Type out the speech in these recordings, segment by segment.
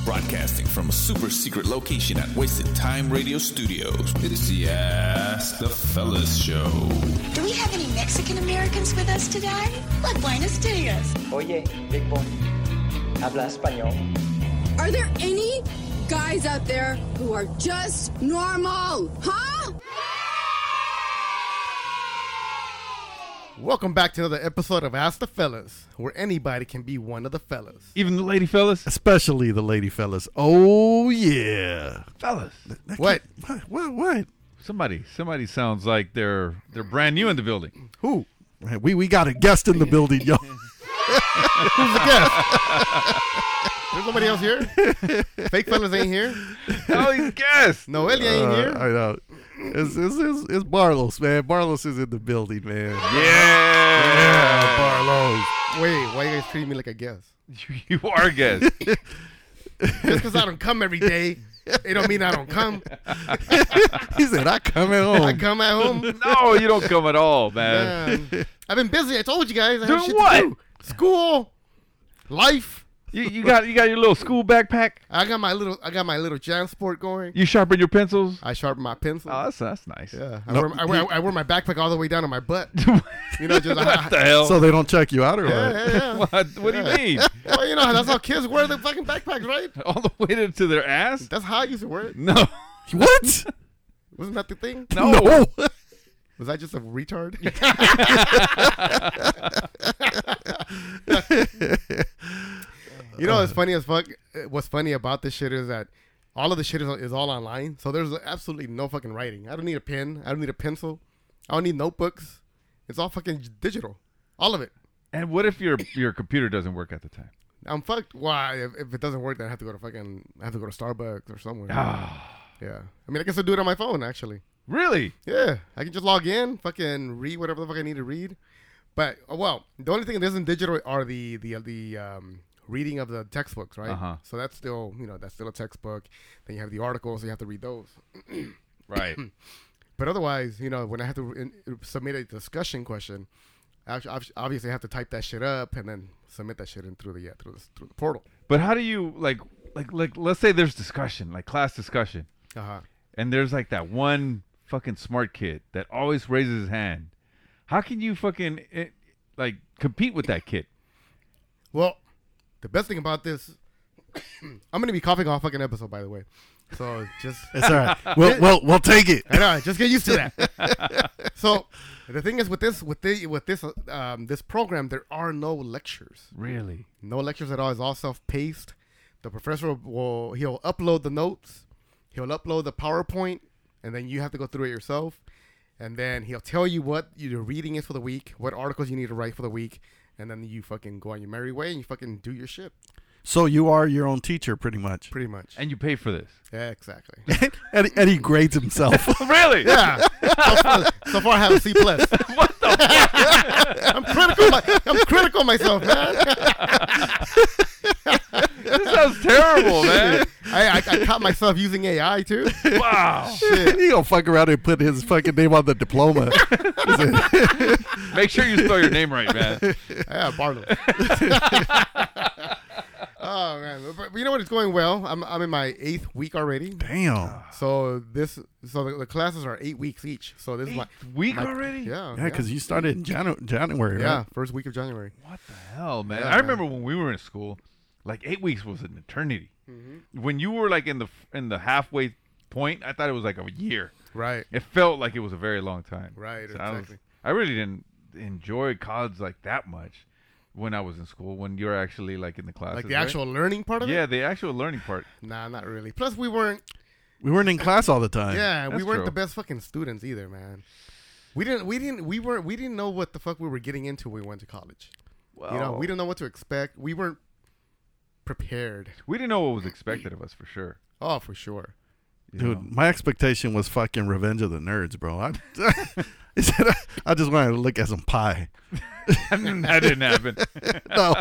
Broadcasting from a super secret location at Wasted Time Radio Studios. It is the Ask the Fellas Show. Do we have any Mexican Americans with us today? Like Buenos Dias. Oye, Big Boy, habla español. Are there any guys out there who are just normal? Huh? Welcome back to another episode of Ask the Fellas, where anybody can be one of the fellas. Even the lady fellas? Especially the lady fellas. Oh, yeah. Fellas. What? What? Somebody sounds like they're brand new in the building. Who? We got a guest in the building, yo. Who's the guest? There's nobody else here? Fake fellas ain't here? Oh, he's guest. Noelia ain't here? I know. It's Barlos, man. Barlos is in the building, man. Yeah. Barlos. Wait, why you guys treating me like a guest? You are a guest. Just because I don't come every day, it don't mean I don't come. He said, I come at home. I come at home. No, you don't come at all, man. I've been busy. I told you guys. I have Doing shit what? to do. School, life. You got your little school backpack? I got my little JanSport going. You sharpen your pencils? I sharpen my pencil. Oh, that's nice. Yeah, No. I wear my backpack all the way down to my butt. You know, just What the hell? So they don't check you out or what? yeah. What do you mean? Well, you know, that's how kids wear their fucking backpacks, right? All the way to their ass? That's how I used to wear it. No. What? Wasn't that the thing? No. Was I just a retard? You know, it's funny as fuck. What's funny about this shit is that all of the shit is all online. So there's absolutely no fucking writing. I don't need a pen. I don't need a pencil. I don't need notebooks. It's all fucking digital. All of it. And what if your computer doesn't work at the time? I'm fucked. Why? If it doesn't work, then I have to go to Starbucks or somewhere. Yeah. I mean, I guess I'll do it on my phone, actually. Really? Yeah. I can just log in, fucking read whatever the fuck I need to read. But, well, the only thing that isn't digital are the reading of the textbooks, right? Uh-huh. So that's still a textbook. Then you have the articles, so you have to read those. Right. But otherwise, you know, when I have to submit a discussion question, obviously I have to type that shit up and then submit that shit in through the portal. But how do you like let's say there's discussion, like class discussion. Uh-huh. And there's like that one fucking smart kid that always raises his hand. How can you fucking compete with that kid? Well, the best thing about this, I'm going to be coughing all fucking episode, by the way. So just... It's all right. We'll take it. I know, just get used to that. So the thing is with this program, there are no lectures. Really? No lectures at all. It's all self-paced. The professor he'll upload the notes. He'll upload the PowerPoint, and then you have to go through it yourself. And then he'll tell you what your reading is for the week, what articles you need to write for the week, and then you fucking go on your merry way and you fucking do your shit. So you are your own teacher, pretty much. Pretty much. And you pay for this? Yeah, exactly. and he grades himself. Really? Yeah. So far I have a C+. What the fuck? I'm critical of myself, man. This sounds terrible, man. I caught myself using AI too. Wow. Shit. He gonna fuck around and put his fucking name on the diploma. Make sure you spell your name right, man. Yeah, Barlow. Oh man, but you know what? It's going well. I'm in my 8th week already. Damn. So the classes are 8 weeks each. So this is my Week already? Yeah. Yeah, because you started in January, yeah, right? first week of January. What the hell, man? Yeah, I remember when we were in school, like 8 weeks was an eternity. Mm-hmm. When you were like in the halfway point, I thought it was like a year. Right. It felt like it was a very long time. Right. So Exactly. I really didn't enjoy college like that much when I was in school. When you're actually like in the classes, Like the actual learning part of it. Yeah, the actual learning part. Nah, not really. Plus, we weren't. We weren't in class all the time. Yeah, we That's weren't true. the best fucking students either, man. We didn't know what the fuck we were getting into when we went to college. Well, You know, we didn't know what to expect. We weren't prepared. we didn't know what was expected of us for sure. Oh, for sure. You Dude, know? my expectation was fucking Revenge of the Nerds, bro. I just wanted to look at some pie. That didn't happen. No.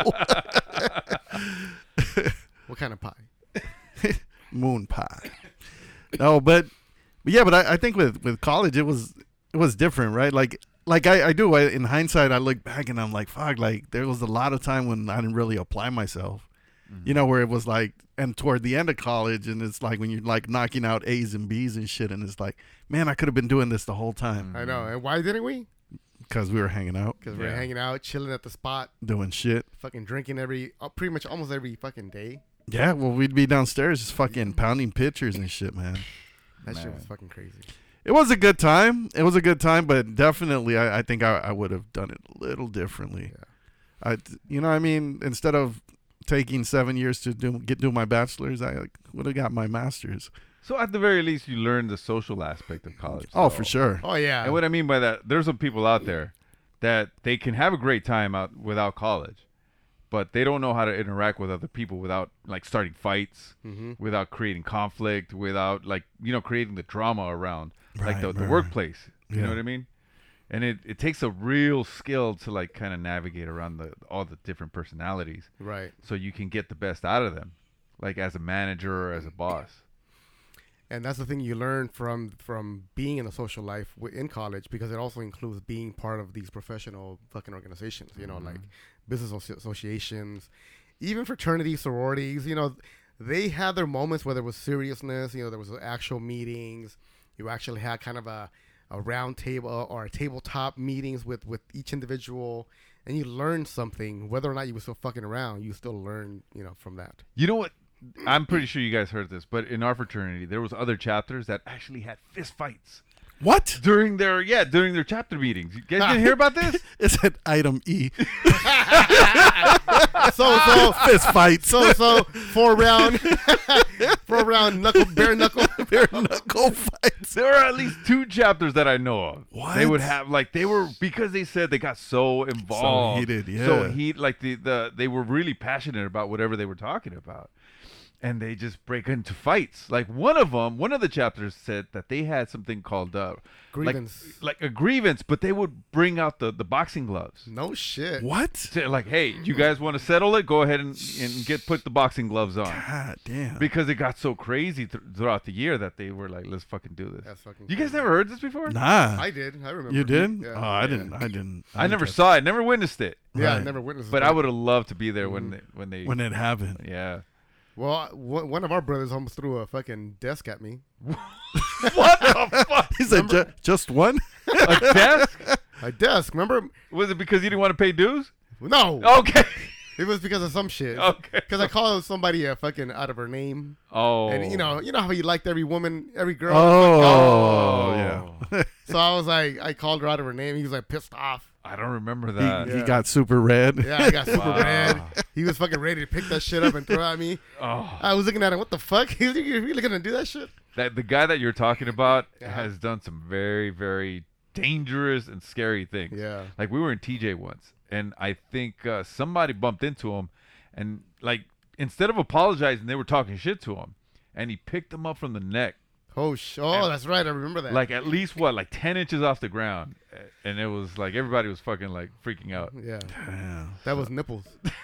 What kind of pie? Moon pie. No, but I think with college it was different, right? Like I do in hindsight, I look back and I'm like, fuck, like there was a lot of time when I didn't really apply myself. You know, where it was like, and toward the end of college, and it's like when you're like knocking out A's and B's and shit, and it's like, man, I could have been doing this the whole time I know. And why didn't we? because we were hanging out, Because we were hanging out, chilling at the spot, doing shit. fucking drinking pretty much almost every fucking day. Yeah, well, we'd be downstairs just fucking pounding pitchers and shit, man. That shit was fucking crazy. It was a good time. It was a good time, but definitely, I think I would have done it a little differently. Yeah. You know what I mean? Instead of taking 7 years to do my bachelor's, I would have got my master's. So at the very least, you learn the social aspect of college. Oh, So- for sure. Oh, yeah. And what I mean by that, there's some people out there that they can have a great time out without college, but they don't know how to interact with other people without like starting fights, without creating conflict, without like, you know, creating the drama around like the right. workplace. You Yeah. know what I mean? And it takes a real skill to like kind of navigate around all the different personalities, Right. so you can get the best out of them, like as a manager or as a boss. And that's the thing you learn from being in a social life in college, because it also includes being part of these professional fucking organizations, you know, like business associations, even fraternities, sororities. You know, they had their moments where there was seriousness. You know, there was actual meetings. You actually had kind of a round table or a tabletop meetings with each individual, and you learned something. Whether or not you were still fucking around, you still learn, you know, from that. You know what? I'm pretty sure you guys heard this, but in our fraternity, there was other chapters that actually had fist fights What? during their chapter meetings. You guys didn't hear about this? It's at item E. So Fist fights. so 4 round bare knuckle. Bare knuckle fights. There were at least 2 chapters that I know of. What? They would have because they said they got so involved, heated, yeah. So like they were really passionate about whatever they were talking about. And they just break into fights. Like one of the chapters said that they had something called Grievance. like a grievance, but they would bring out the boxing gloves. No shit. What? Say, like, hey, you guys want to settle it? Go ahead and put the boxing gloves on. God damn. Because it got so crazy throughout the year that they were like, let's fucking do this. That's fucking You guys crazy. never heard this before? Nah. I did. I remember. You did? Yeah. Oh, I didn't. I never saw it, never witnessed it. Yeah, I Right. never witnessed. But it. I would have loved to be there when they When it happened. yeah. Well, one of our brothers almost threw a fucking desk at me. What the fuck? He said, just one? A desk? A desk. Remember? Was it because you didn't want to pay dues? No. Okay. It was because of some shit. Okay. Because I called somebody a fucking out of her name, Oh. and you know how you liked every woman, every girl. Oh, yeah. So I was like, I called her out of her name. He was like pissed off. I don't remember that. He got super red. Yeah, I got super mad. He was fucking ready to pick that shit up and throw at me. Oh. I was looking at him. What the fuck? He's like, "You really gonna do that shit?" The guy that you're talking about Yeah. has done some very, very dangerous and scary things. Yeah. Like we were in TJ once, and I think somebody bumped into him, and like instead of apologizing, they were talking shit to him, and he picked him up from the neck, Oh, that's right. I remember that. like at least like 10 inches off the ground, and it was like everybody was fucking like freaking out. Yeah, Yeah. that was nipples.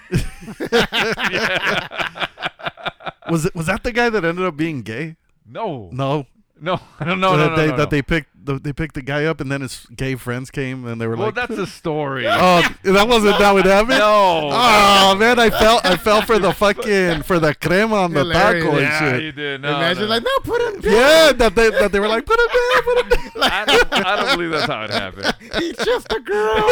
Was that the guy that ended up being gay? No, No. I don't know. No. They picked the guy up, and then his gay friends came, and they were Well, like, that's a story. "Oh, that wasn't that what happened." No. Oh man, I fell for the crema on the Hilarious. taco and Yeah, shit. you did. No, Imagine no. like, no, put him down. Yeah, that they were like, put it down. I don't believe that's how it happened. He's just a girl.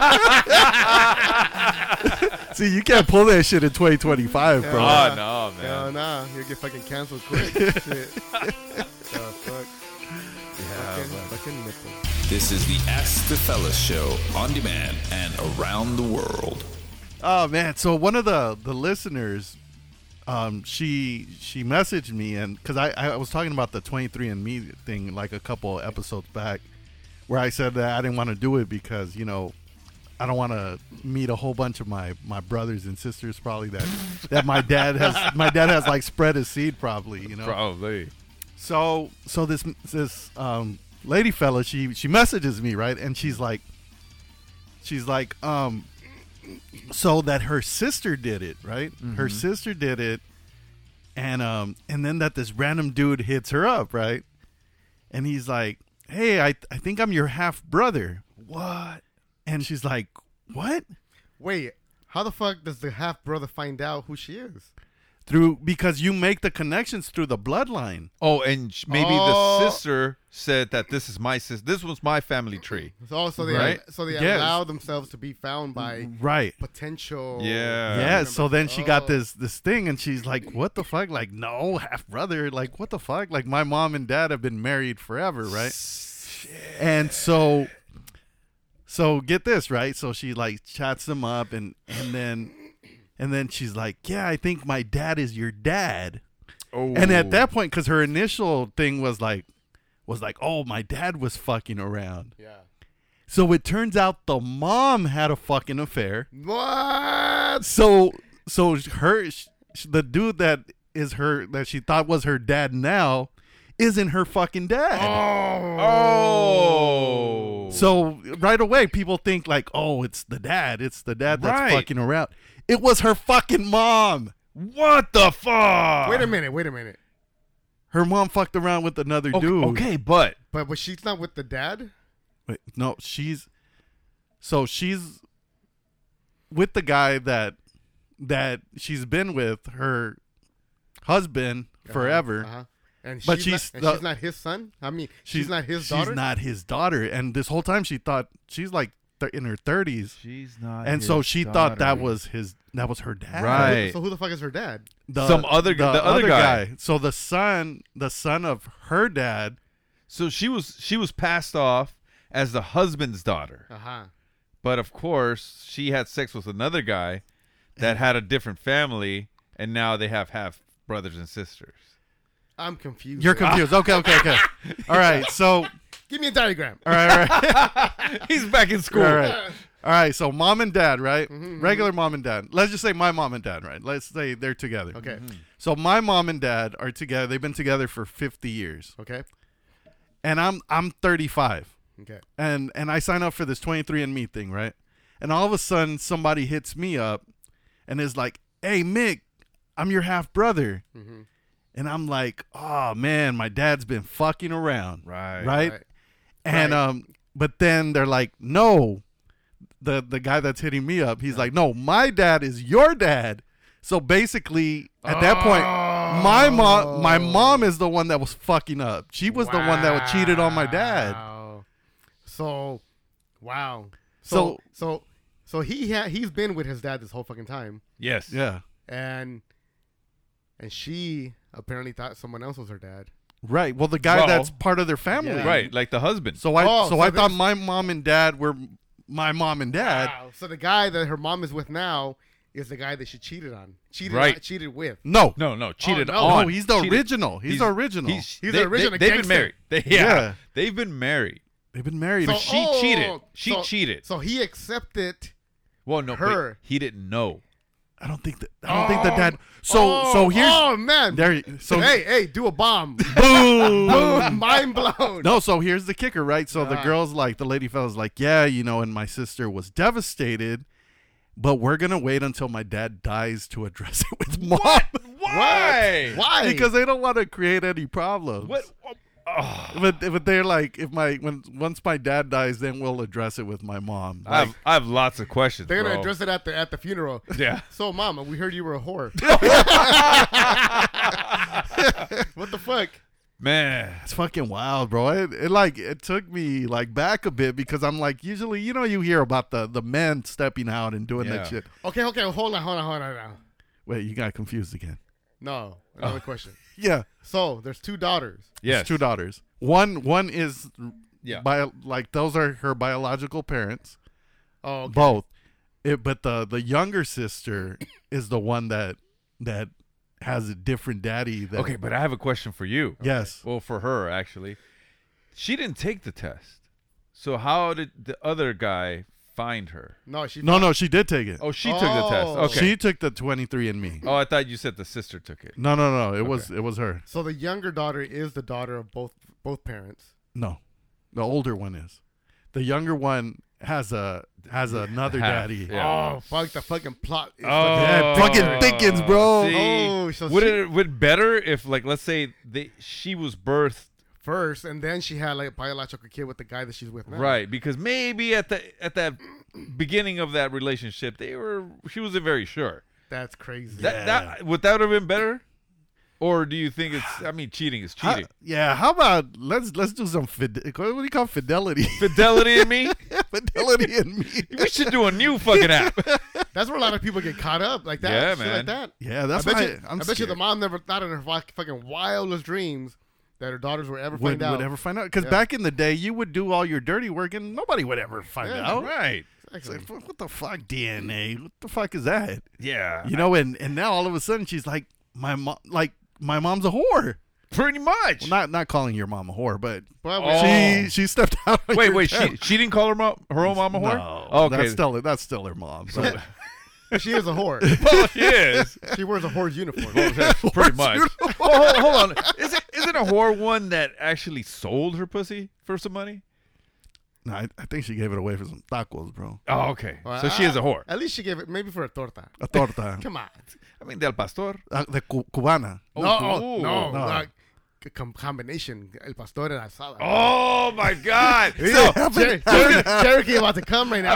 See, you can't pull that shit in 2025, bro. Oh no, man. Hell nah, you'll get fucking canceled quick. Shit. Oh, fuck. Fucking nipples. This is the Ask the Fellas show on demand and around the world. Oh man, so one of the listeners, she messaged me, and because I was talking about the 23andMe thing like a couple episodes back, where I said that I didn't want to do it because I don't want to meet a whole bunch of my brothers and sisters probably that my dad has like spread his seed probably, Probably. So this lady fella, she messages me, right, and she's like so that her sister did it, right? Mm-hmm. Her sister did it, and then that this random dude hits her up, right? And he's like, "Hey, I think I'm your half brother." What? And she's like, "What?" Wait, How the fuck does the half brother find out who she is? Because you make the connections through the bloodline. Oh, and maybe the sister said that this is my sister. This was my family tree. So they Right? Yes. allow themselves to be found by Right. potential. Yeah. Yeah, so then she got Oh. this thing, and she's like, "What the fuck? Like, no, half brother. Like, what the fuck? Like, my mom and dad have been married forever, right?" And so get this, right? So she like chats them up, and then she's like, "Yeah, I think my dad is your dad." Oh. And at that point, because her initial thing was like, "Oh, my dad was fucking around." Yeah. So it turns out the mom had a fucking affair. What? So the dude that she thought was her dad now isn't her fucking dad. Oh. So right away people think like, "Oh, it's the dad that's Right. fucking around." It was her fucking mom. What the fuck? Wait a minute. Her mom fucked around with another Okay, dude. okay, but But she's not with the dad? Wait, no, she's with the guy that she's been with, her husband forever. Uh-huh. And But she's not his son? I mean, she's not his daughter? She's not his daughter. And this whole time she thought she's like in her 30s. she's not. And so his she thought that daughter. was her dad. Right. So who the fuck is her dad? The other guy. So the son of her dad. So she was passed off as the husband's daughter, Uh-huh. but of course she had sex with another guy that had a different family, and now they have half brothers and sisters. I'm confused. You're confused. Okay. All right. So Give me a diagram. all right. He's back in school. All right. So mom and dad, right? Regular mom and dad. Let's just say my mom and dad, right? Let's say they're together. Okay. So my mom and dad are together. They've been together for 50 years. Okay. And I'm 35. Okay. And I sign up for this 23andMe thing, right? And all of a sudden somebody hits me up and is like, "Hey Mick, I'm your half brother." And I'm like, "Oh man, my dad's been fucking around." Right. Right? Right. And Right. but then they're like, "No." The guy that's hitting me up, he's like, "No, my dad is your dad." So basically, at that point, my mom is the one that was fucking up. She was the one that cheated on my dad. Wow. So, wow. So- So he's been with his dad this whole fucking time, Yes. Yeah. and she apparently thought someone else was her dad. Right. Well, the guy Well- that's part of their family. Yeah. Right, like the husband. So I Oh, I so thought this- my mom and dad were my mom and dad. Wow. So the guy that her mom is with now is the guy that she cheated on. Right. Cheated with. No. No, cheated no. on. No, he's the Cheated. original. He's the original. He's the original They've been gangster. married. Yeah. They've been married. They've been married. But she cheated. She so- cheated. So he accepted. Well, no, her. but he didn't know. I don't think the dad. So here's Oh man. there. So hey, do a bomb. boom. Boom. Mind blown. No, so here's the kicker, right? So the Alright. girl's like, the lady fella's like, "Yeah, and my sister was devastated, but we're gonna wait until my dad dies to address it with mom." Why? Why? Because they don't want to create any problems. What? But they're like, once my dad dies, then we'll address it with my mom. I have lots of questions. They're gonna bro. address it at the funeral. Yeah. So, Mama, we heard you were a whore. What the fuck? Man. It's fucking wild, bro. It took me like back a bit because I'm like, usually, you hear about the men stepping out and doing Yeah. that shit. Okay, hold on now. Wait, you got confused again. No, another question. Yeah, So, there's two daughters. Yes. it's 2 daughters. One is Yeah. those are her biological parents, Oh, okay. both. But the younger sister is the one that has a different daddy. That, Okay, but I have a question for you. Yes. Well, for her actually, she didn't take the test. So how did the other guy find her? No, she. No, she did take it. Oh, she took the test. Oh. Okay. She took the 23andMe. Oh, I thought you said the sister took it. No. It was her. So the younger daughter is the daughter of both parents. No, the older one is. The younger one has another Half, daddy. yeah. Oh, fuck the fucking plot. is Oh. Yeah, fucking fucking thickens, bro. See, Oh, so would she- it would better if, like, let's say she was birthed first, and then she had like a biological kid with the guy that she's with now. right, because maybe at that beginning of that relationship, she wasn't very sure. That's crazy. Would that have been better? Or do you think it's? I mean, cheating is cheating. How about let's do some what do you call fidelity? Fidelity in me. Fidelity in me. We should do a new fucking app. That's where a lot of people get caught up like that. Yeah, shit man. Like that. Yeah, that's I why bet you the mom never thought in her fucking wildest dreams that her daughters would ever would ever find out. Because back in the day, you would do all your dirty work and nobody would ever find out. Right. It's like, what the fuck, DNA? What the fuck is that? Yeah. You know, and now all of a sudden she's like, my mom's a whore. Pretty much. Well, not calling your mom a whore, but she stepped out. Wait, she didn't call her own mom a whore? No, okay. that's still her mom. So. She is a whore. Well, she is. She wears a whore's uniform. Pretty much. Well, hold on. Isn't a whore one that actually sold her pussy for some money? No, I think she gave it away for some tacos, bro. Oh, okay. So she is a whore. At least she gave it maybe for a torta. A torta. Come on. I mean, del pastor. The cubana. No. Like, combination. El pastor and asada. Oh, my God. So, Cherokee about to come right now.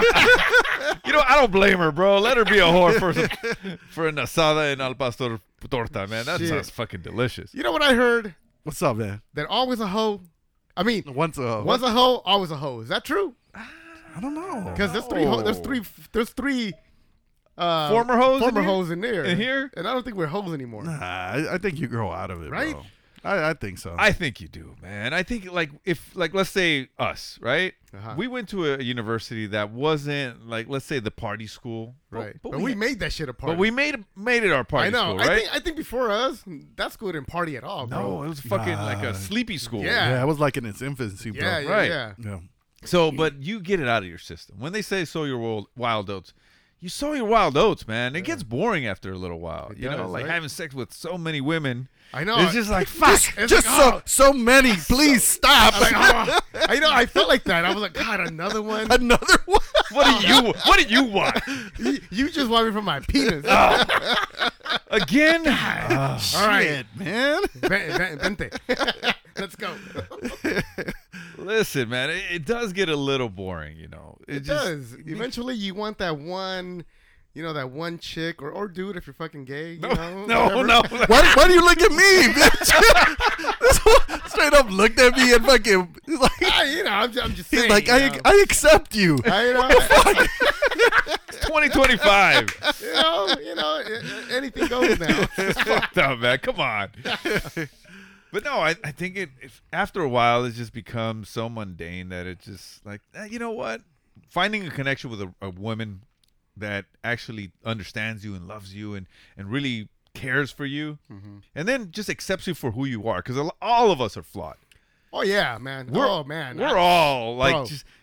I don't blame her, bro. Let her be a whore for an asada and al pastor torta, man. That sounds fucking delicious. You know what I heard? What's up, man? That always a hoe. I mean, once a hoe, always a hoe. Is that true? I don't know. Because there's three former hoes in there. In here? And I don't think we're hoes anymore. Nah, I think you grow out of it, right? Bro. I think so. I think you do, man. I think if let's say us, right? We went to a university that wasn't let's say the party school, right? But we made that shit a party. But we made it our party school, right? I think before us, that school didn't party at all, bro. No, it was fucking like a sleepy school. Yeah, it was like in its infancy, bro. Yeah. So, but you get it out of your system. When they say sow your wild oats, you sow your wild oats, man. It gets boring after a little while. It does, right? Having sex with so many women. I know. It's just like, fuck. So many. Please stop. I felt like that. I was like, God, another one. Another one. What do you want? You just want me from my penis. Again? All right, man. Vente. Let's go. Listen, man, it does get a little boring, It does. Eventually, you want that one. That one chick or dude if you're fucking gay. No. Why do you look at me, bitch? This one straight up looked at me and fucking. He's like, I'm just saying. He's like, I accept you. What the fuck? It's 2025. Anything goes now. It's fucked up, man. Come on. But no, I think after a while it just becomes so mundane that it's just like, you know what? Finding a connection with a woman that actually understands you and loves you and really cares for you, and then just accepts you for who you are, because all of us are flawed. Oh yeah, man. We're all like, bro. just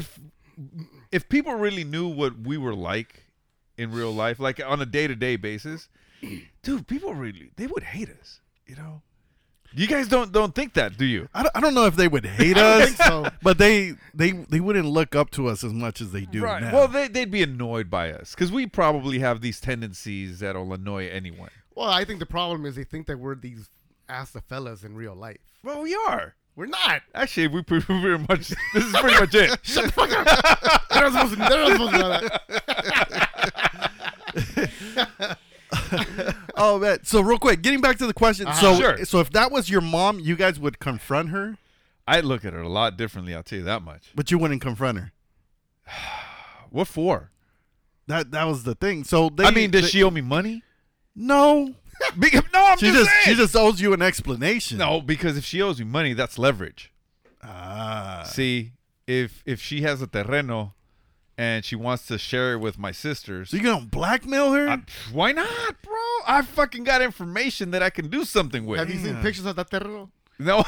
if people really knew what we were like in real life, like on a day-to-day basis, dude, people they would hate us. You guys don't think that, do you? I don't know if they would hate us, think so. But they wouldn't look up to us as much as they do now. Well, they'd be annoyed by us because we probably have these tendencies that'll annoy anyone. Well, I think the problem is they think that we're these ass-the-fellas in real life. Well, we are. We're not. Actually, we pretty much. This is pretty much it. Shut the fuck up. They're not supposed to know that. Oh man! So real quick, getting back to the question. Sure. So if that was your mom, you guys would confront her. I'd look at her a lot differently. I'll tell you that much. But you wouldn't confront her. What for? That was the thing. So does she owe me money? No. She just owes you an explanation. No, because if she owes me money, that's leverage. See, if she has a terreno and she wants to share it with my sisters. So you gonna blackmail her? Why not, bro? I fucking got information that I can do something with. Have you seen pictures of that terreno? No.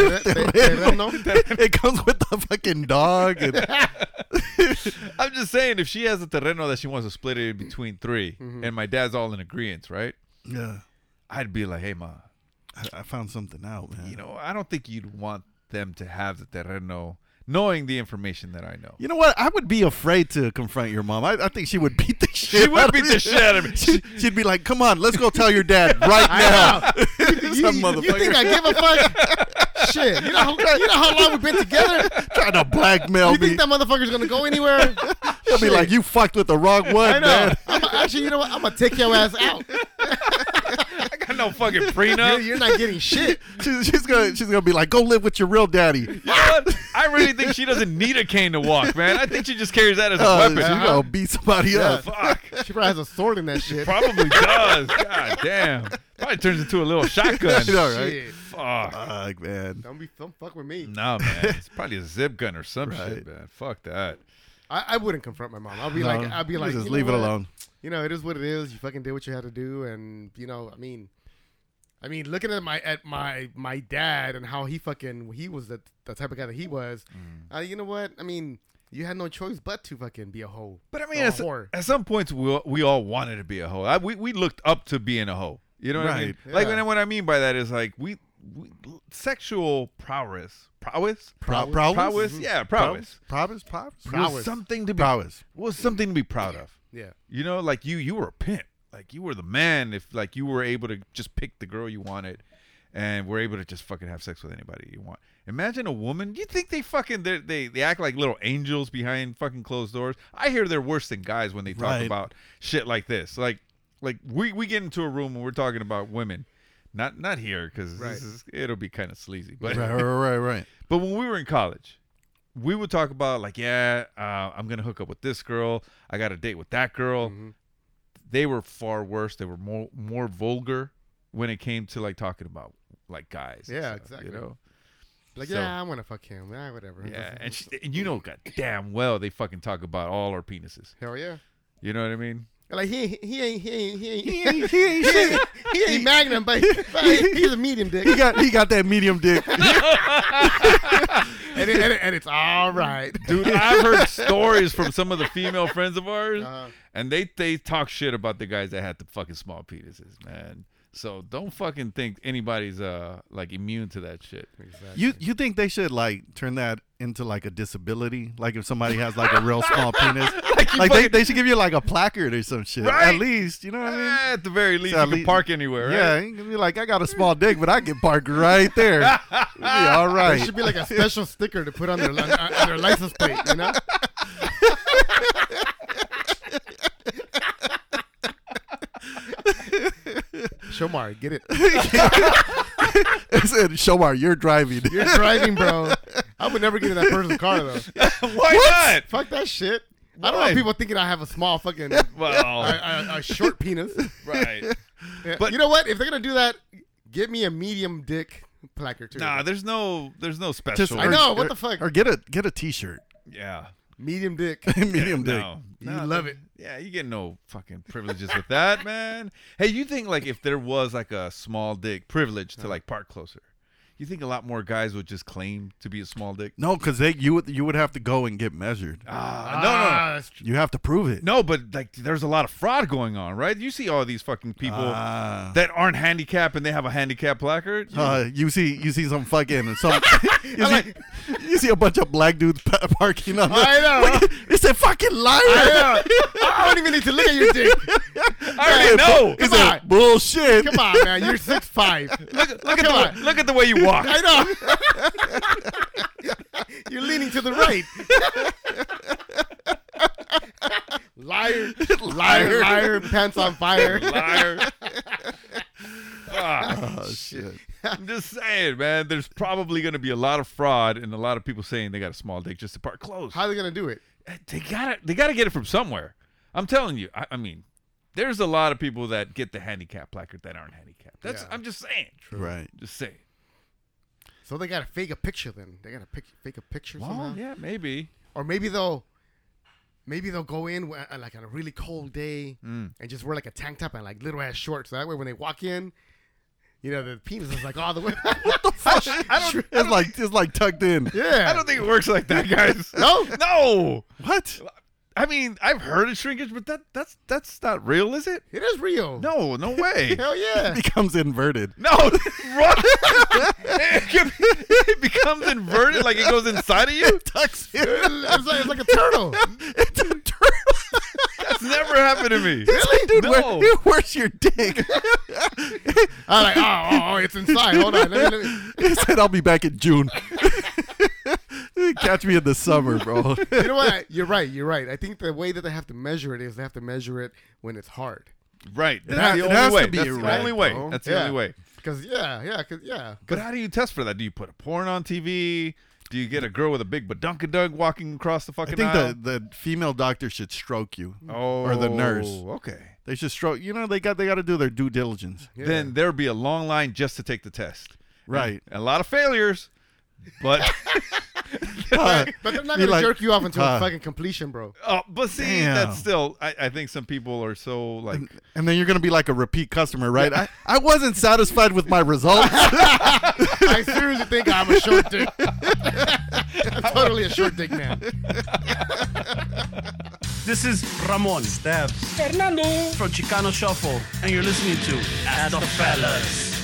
It comes with the fucking dog. I'm just saying, if she has a terreno that she wants to split it in between three, and my dad's all in agreement, right? Yeah. I'd be like, hey, Ma. I found something out, man. I don't think you'd want them to have the terreno knowing the information that I know. You know what? I would be afraid to confront your mom. I think she would beat the shit She would beat the shit out of me. She'd be like, come on, let's go tell your dad right now. You think I give a fuck? Shit, you know how long we've been together. Trying to blackmail You me. think that motherfucker's gonna go anywhere? He'll be like, you fucked with the wrong one, I know. man. Actually, you know what? I'm gonna take your ass out. I got no fucking prenup. You're not getting shit. She's gonna be like, go live with your real daddy. You know what? I really think she doesn't need a cane to walk, man. I think she just carries that as a weapon. She's gonna beat somebody up. Fuck. She probably has a sword in that shit. Probably does. God damn. Probably turns into a little shotgun. You know, right? Shit. Fuck. Fuck, man. Don't fuck with me. No, man. It's probably a zip gun or some Right. shit, man. Fuck that. I wouldn't confront my mom. I'll be No, like, you just you leave know it what? alone. You know, it is what it is. You fucking did what you had to do, and you know, I mean, looking at my dad and how he was the type of guy that he was. You know what? I mean, you had no choice but to fucking be a hoe. But I mean, Or a at whore. some points, we all wanted to be a hoe. We looked up to being a hoe. You know what I mean? Right. Like, Yeah. and what I mean by that is like we sexual prowess. Prowess? Yeah, prowess. Prowess? Was something to be Prowess. was something to be proud of. Yeah. You know, like you were a pimp. Like you were the man if like you were able to just pick the girl you wanted and were able to just fucking have sex with anybody you want. Imagine a woman. You think they fucking they act like little angels behind fucking closed doors? I hear they're worse than guys when they talk Right. about shit like this. Like we get into a room and we're talking about women. Not here because Right. it'll be kind of sleazy. But Right. but when we were in college, we would talk about like, I'm gonna hook up with this girl. I got a date with that girl. Mm-hmm. They were far worse. They were more vulgar when it came to like talking about like guys. and Yeah, stuff, exactly. You know, Like, So- yeah, I want to fuck him. Whatever. yeah, and you know, goddamn well they fucking talk about all our penises. Hell yeah. You know what I mean? Like he ain't Magnum, but he's a medium dick, He got that medium dick. and it's all right, Dude, I've heard stories from some of the female friends of ours, Uh-huh. and they talk shit about the guys that had the fucking small penises, man. So don't fucking think anybody's like immune to that shit. Exactly. You think they should like turn that into like a disability? Like if somebody has like a real small penis, like they should give you like a placard or some shit. Right. At least, you know what I mean? At the very least, So at you can least- park anywhere, right? Yeah, you can be like, I got a small dick, but I can park right there. Be all There right. should be like a special sticker to put on their license plate, you know? Shomar, get it. It said, Shomar, you're driving. You're driving, bro. I would never get in that person's car though. Why not? Fuck that shit. I don't Why? want people thinking I have a small fucking Well, a short penis. right. Yeah. But- you know what? If they're gonna do that, get me a medium dick placard too. Nah, there's no special. Just- I know, what the fuck? Or get a t-shirt. Yeah. medium dick. Medium dick. No. You love it. Yeah, you get no fucking privileges with that, man. Hey, you think like if there was like a small dick privilege to like park closer, you think a lot more guys would just claim to be a small dick? No, because you would have to go and get measured. No. That's true. You have to prove it. No, but like there's a lot of fraud going on, right? You see all these fucking people that aren't handicapped and they have a handicap placard. You see some fucking you see a bunch of black dudes parking on. I know. It's a fucking liar. I know. I don't even need to look at your dick. I already know. It's Come on. bullshit. Come on, man. You're 6'5". Look at the way you walk. I know. You're leaning to the right. Liar, pants on fire. Liar. Oh shit. I'm just saying, man. There's probably going to be a lot of fraud and a lot of people saying they got a small dick just to park close. How are they gonna do it? They gotta get it from somewhere. I'm telling you. I mean, there's a lot of people that get the handicap placard that aren't handicapped. Yeah. I'm just saying. Right. Just saying. So they gotta fake a picture then. They gotta fake a picture somehow. Well, yeah, maybe. Or maybe they'll go in like on a really cold day and just wear like a tank top and like little ass shorts. So that way when they walk in, you know, the penis is like all the way. What the fuck? It's like tucked in. Yeah. I don't think it works like that, guys. No? No. What? I mean, I've heard of shrinkage, but that's not real, is it? It is real. No way. Hell yeah. It becomes inverted. No, it becomes inverted, like it goes inside of you. Tucks in. It's like a turtle. It's a turtle. That's never happened to me. Really? Dude, No. where's your dick? I'm like, oh, it's inside. Hold on. Let me. He said, I'll be back in June. Catch me in the summer, bro. You know what? You're right. I think the way that they have to measure it is they have to measure it when it's hard. Right. It That's the has only way. to be That's the erect, only way. bro. That's the only way. Because yeah. But how do you test for that? Do you put a porn on TV? Do you get a girl with a big badunkadunk walking across the I fucking think aisle? the female doctor should stroke you. Oh, or the nurse. Okay. They should stroke. You know, they got to do their due diligence. Yeah. Then there'd be a long line just to take the test. Right. And a lot of failures, but But they're not You're gonna like, jerk you off until fucking completion, bro. but see, Damn. that's still. I think some people are so like. And then you're going to be like a repeat customer, right? I wasn't satisfied with my results. I seriously think I'm a short dick. I'm totally a short dick man. This is Ramon Stabs Fernando from Chicano Shuffle, and you're listening to Ask the Fellas.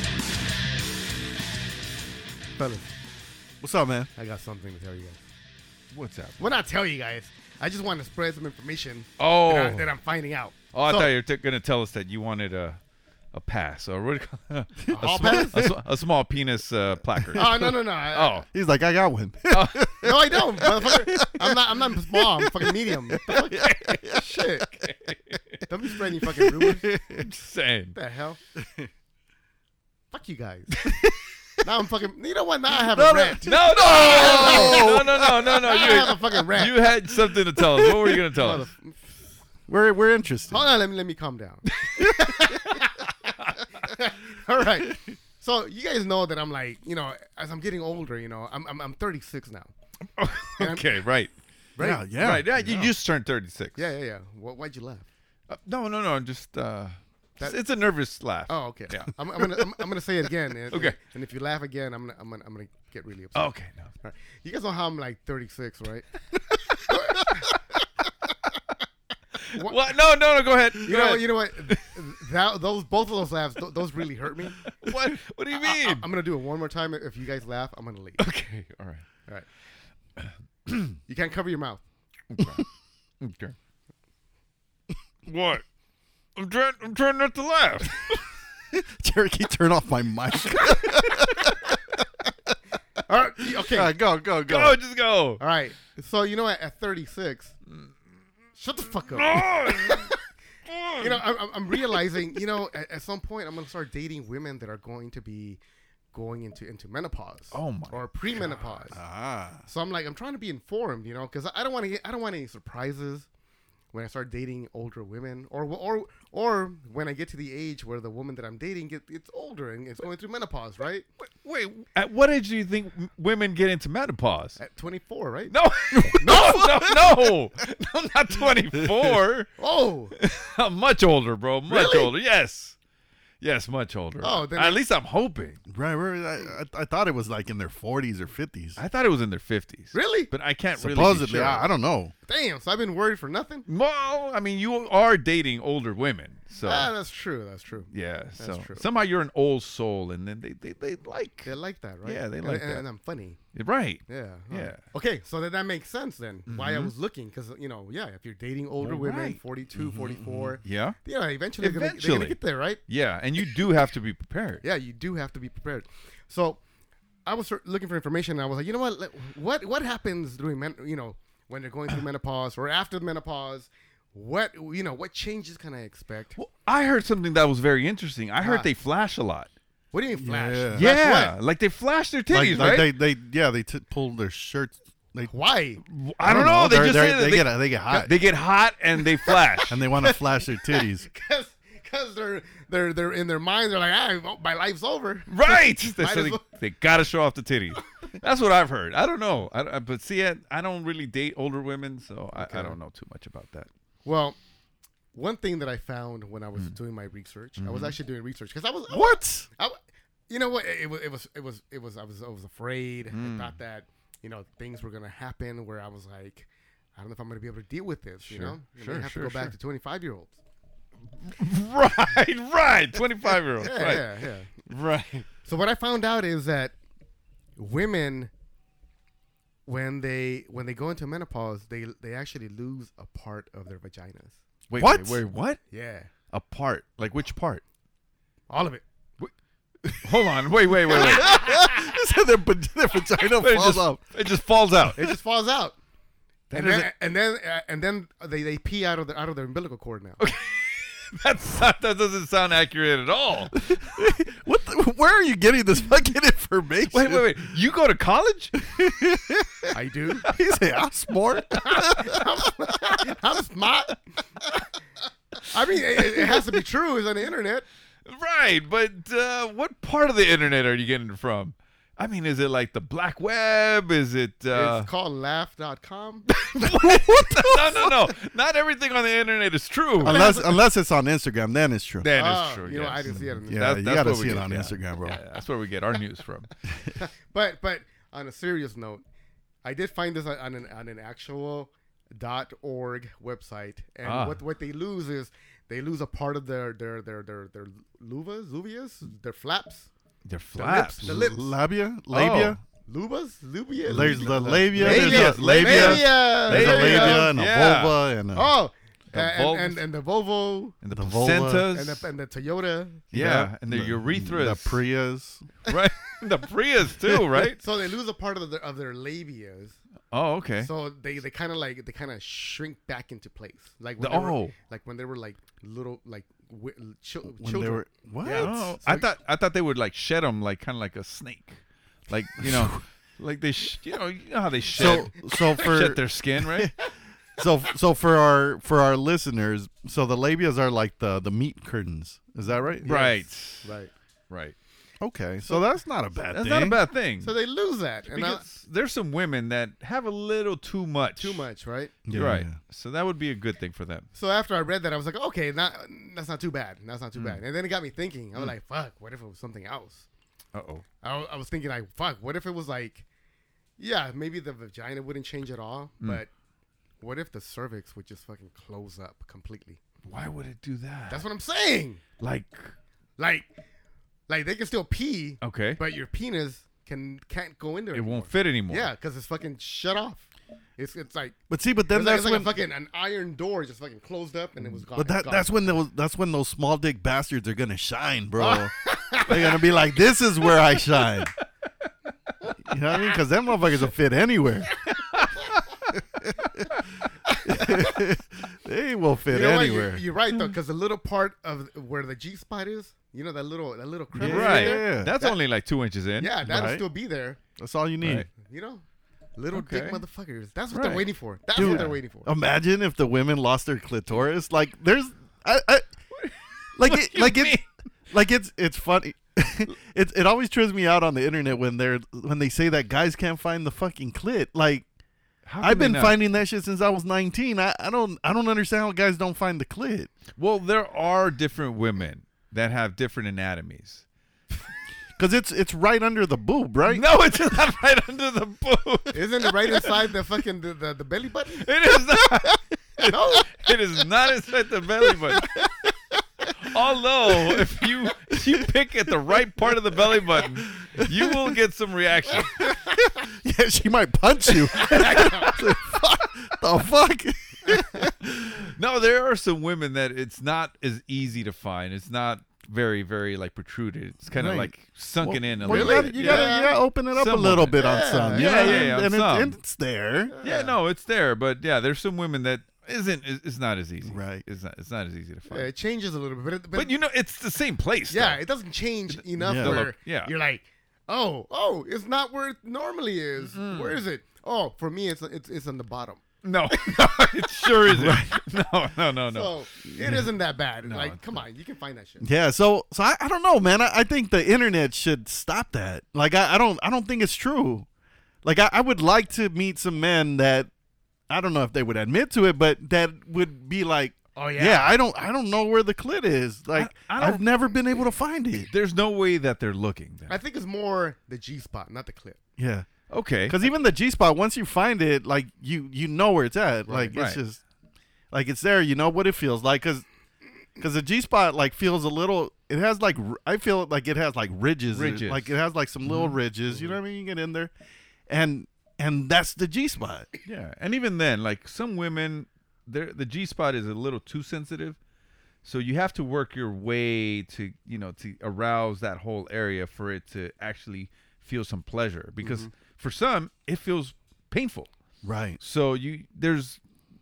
Fellas, What's up, man? I got something to tell you guys. What's that? Well, not tell you guys. I just want to spread some information Oh. that I'm finding out. Oh, I So- thought you were going to tell us that you wanted a pass or what do you call it? hall pass? A small penis placard. Oh, no. Oh. He's like, I got one. No, I don't, motherfucker. I'm not small. I'm fucking medium. What the fuck? Shit. Don't be spreading fucking rumors. I'm just saying. What the hell? Fuck you guys. Now I'm fucking. You know what? Now I have a rant. No. I have a fucking rant. You had something to tell us. What were you going to tell us? We're interested. Hold on, let me calm down. All right. So you guys know that I'm like, as I'm getting older, I'm 36 now. Okay, right. Yeah, yeah. Right. Yeah, you just turned 36. Yeah. Why'd you laugh? No. I'm just. It's a nervous laugh. Oh, okay. Yeah. I'm gonna say it again. And, Okay. And if you laugh again, I'm gonna get really upset. Okay. No. All right. You guys know how I'm like 36, right? What? No. Go ahead. You know what? Both of those laughs, those really hurt me. What? What do you mean? I'm gonna do it one more time. If you guys laugh, I'm gonna leave. Okay. All right. All right. You can't cover your mouth. Okay. What? I'm trying not to laugh. Cherokee, turn off my mic. All right. Okay. Go. Go, just go. All right. So you know what? At 36, shut the fuck up. I'm realizing, at some point I'm gonna start dating women that are going to be going into menopause. Oh my or premenopause. Ah. So I'm trying to be informed, because I don't want any surprises when I start dating older women, or when I get to the age where the woman that I'm dating gets older and is going through menopause, right? Wait. At what age do you think women get into menopause? At 24, right? No. No, not 24. Oh, I'm much older, bro. Much Really? older. Yes, much older. Oh, then at least I'm hoping. Right. I thought it was like in their 40s or 50s. I thought it was in their 50s. really? But I can't really Supposedly, be sure. I don't know. Damn. So I've been worried for nothing. Well, I mean, you are dating older women, so That's true. That's true. yeah. So true. somehow you're an old soul, and then they like They like that, right? Yeah, they like that. And I'm funny. right. Yeah. Yeah. Okay, so that makes sense then. Why I was looking, because if you're dating older Well, women, right. 42, 44, Yeah. eventually they're gonna Eventually. get there, right? Yeah, and you do have to be prepared. Yeah, you do have to be prepared. So I was looking for information, and I was like, you know what? What happens during when they're going through menopause or after menopause? What changes can I expect? Well, I heard something that was very interesting. I heard Ah. they flash a lot. What do you mean flash? Yeah. Flash Yeah, what? like they flash their Like, titties, like right? they pulled their shirts. Why? I don't know. They just say that they get hot they get hot and they flash. and they want to flash their titties. Because they're in their minds. They're like, my life's over. Right. Might as well. They got to show off the titties. That's what I've heard. I don't know. But see, I don't really date older women, so I don't know too much about that. Well, one thing that I found when I was doing my research, I was actually doing research because I was What? you know what? It was. I was afraid. I thought that things were gonna happen where I was like, I don't know if I'm gonna be able to deal with this. You know, I may have to go back to 25-year-olds. Right. 25-year-olds. Yeah, right. yeah. Right. So what I found out is that women, when they go into menopause, they actually lose a part of their vaginas. Wait, What? Wait, what? Yeah, A part? Like which part? all of it. Hold on. Wait. So their vagina falls out. It just falls out. It just falls out. That And then they pee out of their umbilical cord now. that doesn't sound accurate at all. Where are you getting this fucking information? Wait. You go to college? I do. He's say I'm smart. I'm smart. I mean, it has to be true. It's on the internet. Right, but what part of the internet are you getting it from? I mean, is it like the black web? Is it... It's called laugh.com. No. Not everything on the internet is true. Unless it's on Instagram, then it's true. Then it's true. You know, yes. I didn't see it. On Yeah, you gotta where we see it get- on yeah. Instagram, bro. Yeah, that's where we get our news from. But on a serious note, I did find this on an actual .org website, and what they lose is they lose a part of their luvias, their flaps, They're flaps. the lips. Labia? Lubas, lubia. There's the labia. Labia. There's a labia. There's a Labia. labia and a Yeah. vulva and a... Oh, The and the Volvo And the The vulva. placentas. and the Toyota. Yeah, and the urethras. The Prius. Right? The Prius too, right? So they lose a part of their labias. Oh, okay. So they kind of shrink back into place, like The- when they were, oh. like when they were like little like When children. they were... What? Oh, So- I thought they would like shed them like kind of like a snake, like like they you know how they shed So for... shed their skin, right? So for our listeners, so the labias are like the meat curtains. Is that right? Right. Right. Okay. So that's not a bad That's thing. not a bad thing. So they lose that, and because there's some women that have a little too much. too much, right? Yeah, Right. yeah. So that would be a good thing for them. So after I read that, I was like, okay, that's not too bad. That's not too bad. And then it got me thinking. I was like, fuck, what if it was something else? Uh-oh. I was thinking like, fuck, what if it was like, yeah, maybe the vagina wouldn't change at all, but what if the cervix would just fucking close up completely? Why would it do that? That's what I'm saying. like Like they can still pee, okay. but your penis can't go in there. It anymore. won't fit anymore. Yeah, because it's fucking shut off. It's like But see, but then it's like, that's it's like when... a fucking an iron door just fucking closed up and it was gone. But It's gone. that's when those small dick bastards are gonna shine, bro. They're gonna be like, "This is where I shine." You know what I mean? Because them motherfuckers will fit anywhere. They will fit You know what? anywhere. You're right though, because the little part of where the G spot is, you know that little crevice Yeah. Right. there? That's only like 2 inches in. Yeah, that'll Right. still be there. That's all you need. Right. You know, little dick Okay. motherfuckers. That's what Right. they're waiting for. That's Dude, what they're waiting for. Imagine if the women lost their clitoris. Like there's, it's funny. It always trips me out on the internet when they say that guys can't find the fucking clit. Like How can I've they been not? finding that shit since I was 19. I don't understand how guys don't find the clit. Well, there are different women that have different anatomies. Cause it's right under the boob, right? No, it's not right under the boob. Isn't it right inside the fucking the belly button? It is not. No. It is not inside the belly button. Although, if you pick at the right part of the belly button, you will get some reaction. Yeah, she might punch you. The fuck? No, there are some women that it's not as easy to find. It's not very, very like protruded. It's kind of Right. like sunken in a Well, little. you gotta open it up Some a little women. bit on Yeah. some. you Yeah, know? yeah, on and some. it's there. Yeah, no, it's there, but yeah, there's some women that it's not as easy. Right. It's not as easy to Yeah, find. it changes a little bit, But you know, it's the same place. yeah, though. it doesn't change enough Yeah. where Yeah. you're like, oh, it's not where it normally is. Where is it? Oh, for me, it's on the bottom. No, it sure isn't. No. So it isn't that bad. Like, come on, you can find that shit. Yeah, so I don't know, man. I think the internet should stop that. Like I don't think it's true. Like I would like to meet some men that I don't know if they would admit to it, but that would be like, Oh yeah, I don't know where the clit is. Like I don't- I've never been able to find it. There's no way that they're looking. Then. I think it's more the G spot, not the clip. Yeah. Okay. Because even the G spot, once you find it, like you know where it's at. Like Right. it's just like it's there. You know what it feels like. Because the G spot like feels a little. It has like I feel like it has like ridges. Ridges. Like it has like some little ridges. You know what I mean? You get in there, and that's the G spot. Yeah, and even then, like some women, the G spot is a little too sensitive. So you have to work your way to, to arouse that whole area for it to actually feel some pleasure. Because for some, it feels painful. Right. So it's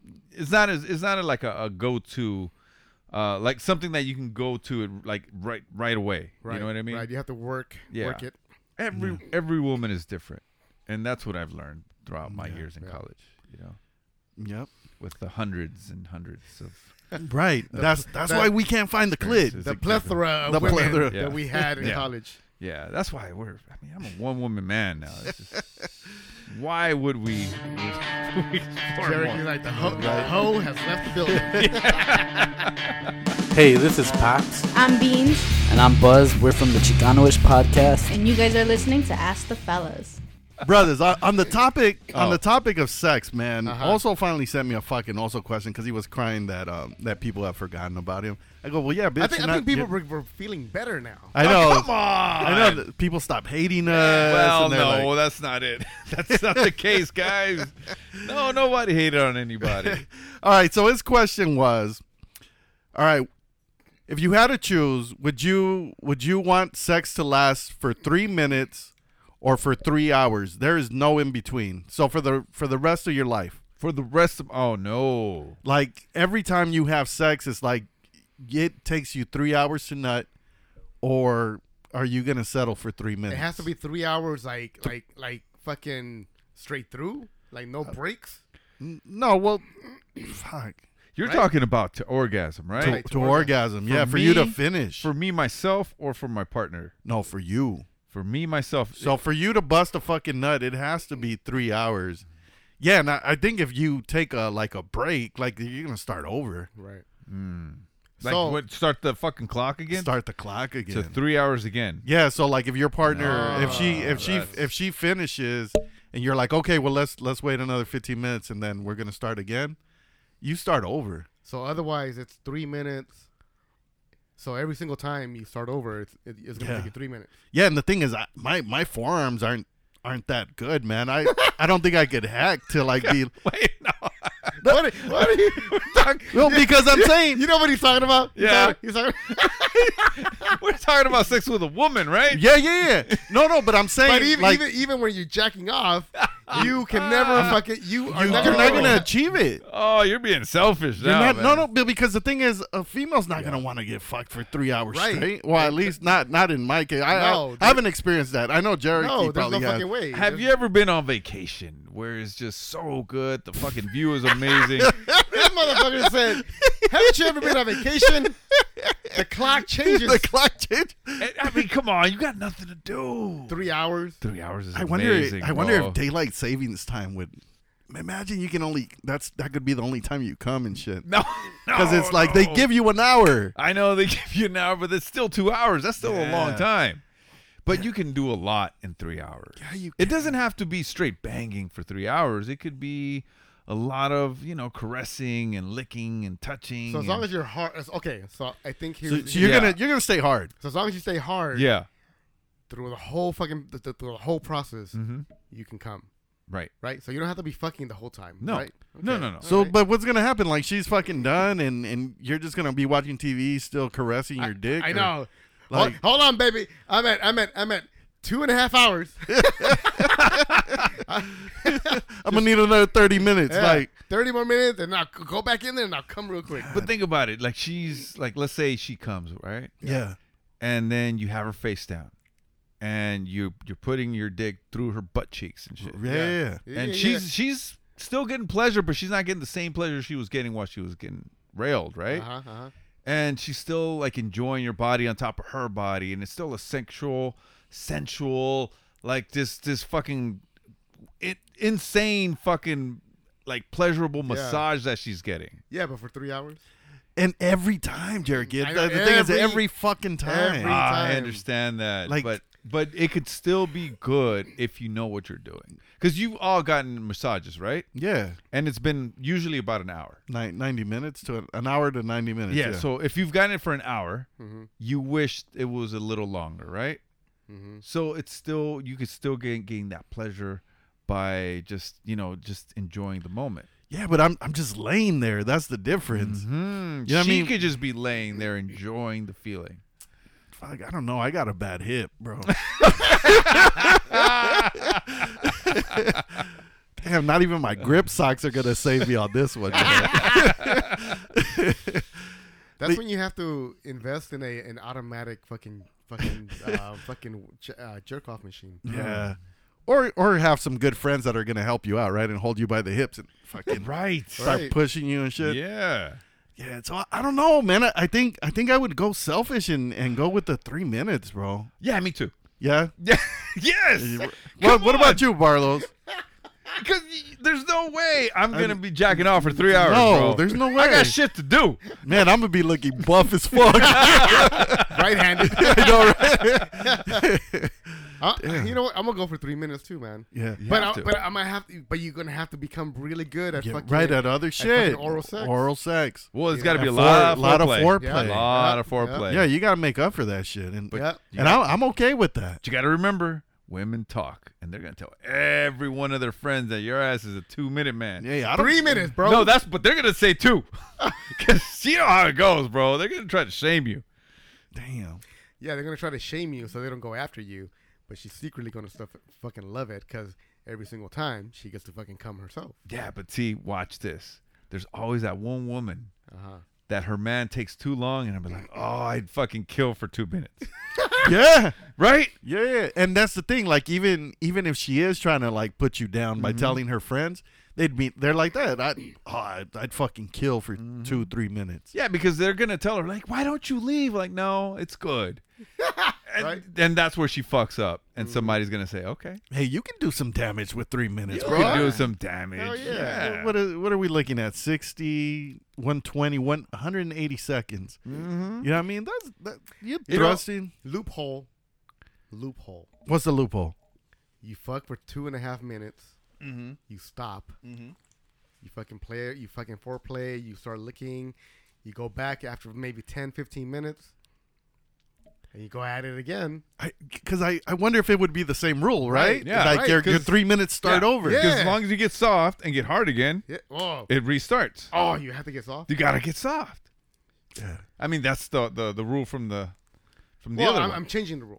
not like a go-to, like something that you can go to like right away. Right. You know what I mean? Right. You have to work it. Every woman is different, and that's what I've learned throughout my years in college. Yep. With the hundreds and hundreds of. Right. That's why we can't find the clit. The plethora of women that we had in college. Yeah, that's why I'm a one-woman man now. It's just, why would we Jerry, you're like, the hoe has left the building. Hey, this is Pax. I'm Beans. And I'm Buzz. We're from the Chicanoish podcast. And you guys are listening to Ask the Fellas. Brothers, on the topic of sex, man, Also finally sent me a fucking question because he was crying that people have forgotten about him. I go, well, yeah, bitch. I think people were feeling better now. I know. Come on. I know that people stop hating us. Well, no, that's not it. That's not the case, guys. No, nobody hated on anybody. All right, so his question was, all right, if you had to choose, would you want sex to last for 3 minutes or for 3 hours? There is no in between. So for the rest of your life. For the rest of no. Like every time you have sex, it's like it takes you 3 hours to nut, or are you gonna settle for 3 minutes? It has to be 3 hours, like fucking straight through, like no breaks. No, well, fuck. You're talking about to orgasm, right? To orgasm, yeah. For you to finish. For me, myself, or for my partner? No, for you. For me, myself. So for you to bust a fucking nut, it has to be 3 hours. Yeah, and I think if you take a break, like you're gonna start over. Right. Like what? Start the fucking clock again. Start the clock again. So 3 hours again. Yeah. So like if your partner, if she finishes, and you're like, okay, well let's wait another 15 minutes, and then we're gonna start again. You start over. So otherwise, it's 3 minutes. So every single time you start over, it's gonna take you 3 minutes. Yeah, and the thing is, my forearms aren't that good, man. I don't think I could hack to like be. Wait, no. What are you talking? Well, because I'm saying, you know what he's talking about? Yeah, he's talking. We're talking about sex with a woman, right? Yeah. No, but I'm saying, but even when you're jacking off, you can never fucking you're not gonna achieve it. Oh, you're being selfish now. No, because the thing is, a female's not gonna want to get fucked for 3 hours straight. Well, at least not in my case. I haven't experienced that. I know Jared. No, there's no has. fucking way. Have you ever been on vacation where it's just so good? The fucking view is amazing. This motherfucker said, haven't you ever been on vacation? The clock changes. The clock changes. I mean, come on, you got nothing to do. 3 hours. 3 hours is amazing. I wonder bro. if daylight savings time would. Imagine you can only that could be the only time you come and shit. No, because it's like they give you an hour. I know they give you an hour, but it's still 2 hours. That's still a long time. But you can do a lot in 3 hours. Yeah, it doesn't have to be straight banging for 3 hours. It could be a lot of, caressing and licking and touching. So as long as you're hard, okay. So I think so you're gonna stay hard. So as long as you stay hard, through the whole fucking through the whole process, you can come. Right. So you don't have to be fucking the whole time. No. Right? Okay. No. So, but what's gonna happen? Like she's fucking done, and you're just gonna be watching TV, still caressing your dick. I know. Like, hold on, baby. I'm at 2.5 hours. I'm gonna need another 30 minutes. Yeah, like 30 more minutes, and I'll go back in there and I'll come real quick. But think about it. Like she's like, let's say she comes, right? Yeah. And then you have her face down, and you're putting your dick through her butt cheeks and shit. Yeah. And she's still getting pleasure, but she's not getting the same pleasure she was getting while she was getting railed, right? And she's still like enjoying your body on top of her body, and it's still a sensual, like this fucking insane fucking like pleasurable massage that she's getting. Yeah, but for 3 hours. And every time, Jared, the thing is every fucking time. Every time. I understand that, Like, but it could still be good if you know what you're doing. Because you've all gotten massages, right? Yeah. And it's been usually about an hour. 90 minutes to an hour to 90 minutes. Yeah, so if you've gotten it for an hour, you wish it was a little longer, right? So it's still, you could still gain that pleasure by just enjoying the moment. Yeah, but I'm just laying there. That's the difference. Mm-hmm. You know what I She mean? could just be laying there enjoying the feeling. Fuck, I don't know. I got a bad hip, bro. Damn, not even my grip socks are gonna save me on this one. That's when you have to invest in an automatic fucking jerk off machine. Yeah. Or have some good friends that are gonna help you out, right, and hold you by the hips and fucking start pushing you and shit. Yeah. Yeah, so I don't know, man. I think I would go selfish and go with the 3 minutes, bro. Yeah, me too. Yeah. Yeah. Yes. What about you, Barlos? Because there's no way I'm going to be jacking off for 3 hours, No, bro. there's no way. I got shit to do. Man, I'm going to be looking buff as fuck. Right-handed. I know, right? You know what? I'm gonna go for 3 minutes too, man. Yeah. But I might have to. But you're gonna have to become really good at fucking at other shit. Oral sex. Oral sex. Well, it's got to be a lot lot of of foreplay. foreplay. A lot of foreplay. Yeah, you got to make up for that shit. And Yeah. I'm okay with that. But you got to remember, women talk, and they're going to tell every one of their friends that your ass is a 2-minute man. Yeah, I don't, 3 minutes, bro. No, but they're going to say 2. Because you know how it goes, bro. They're going to try to shame you. Damn. Yeah, they're gonna try to shame you so they don't go after you, but she's secretly gonna fucking love it because every single time she gets to fucking come herself. Yeah, but see, watch this. There's always that one woman that her man takes too long, and I'm like, oh, I'd fucking kill for 2 minutes. Yeah. Right? Yeah. And that's the thing. Like, even if she is trying to like put you down by telling her friends, they're like that. I'd fucking kill for 2-3 minutes. Yeah, because they're gonna tell her like, why don't you leave? Like, no, it's good. And that's where she fucks up, and somebody's gonna say, okay, Hey, you can do some damage with 3 minutes, you bro. can do some damage. Hell yeah. What are we looking at? 60, 120, 180 seconds. Mm-hmm. You know what I mean? You're You know, thrusting. Loophole. What's the loophole? You fuck for 2.5 minutes. Mm-hmm. You stop. Mm-hmm. You fucking play it. You fucking foreplay. You start licking. You go back after maybe 10, 15 minutes. And you go at it again. Because I wonder if it would be the same rule, right? Yeah, like right, your 'cause- 3 minutes start over. Yeah. Because as long as you get soft and get hard again, Yeah. Oh. it restarts. Oh, you have to get soft. You gotta get soft. Yeah. I mean, that's the rule from the Well, other I'm one. changing the rule.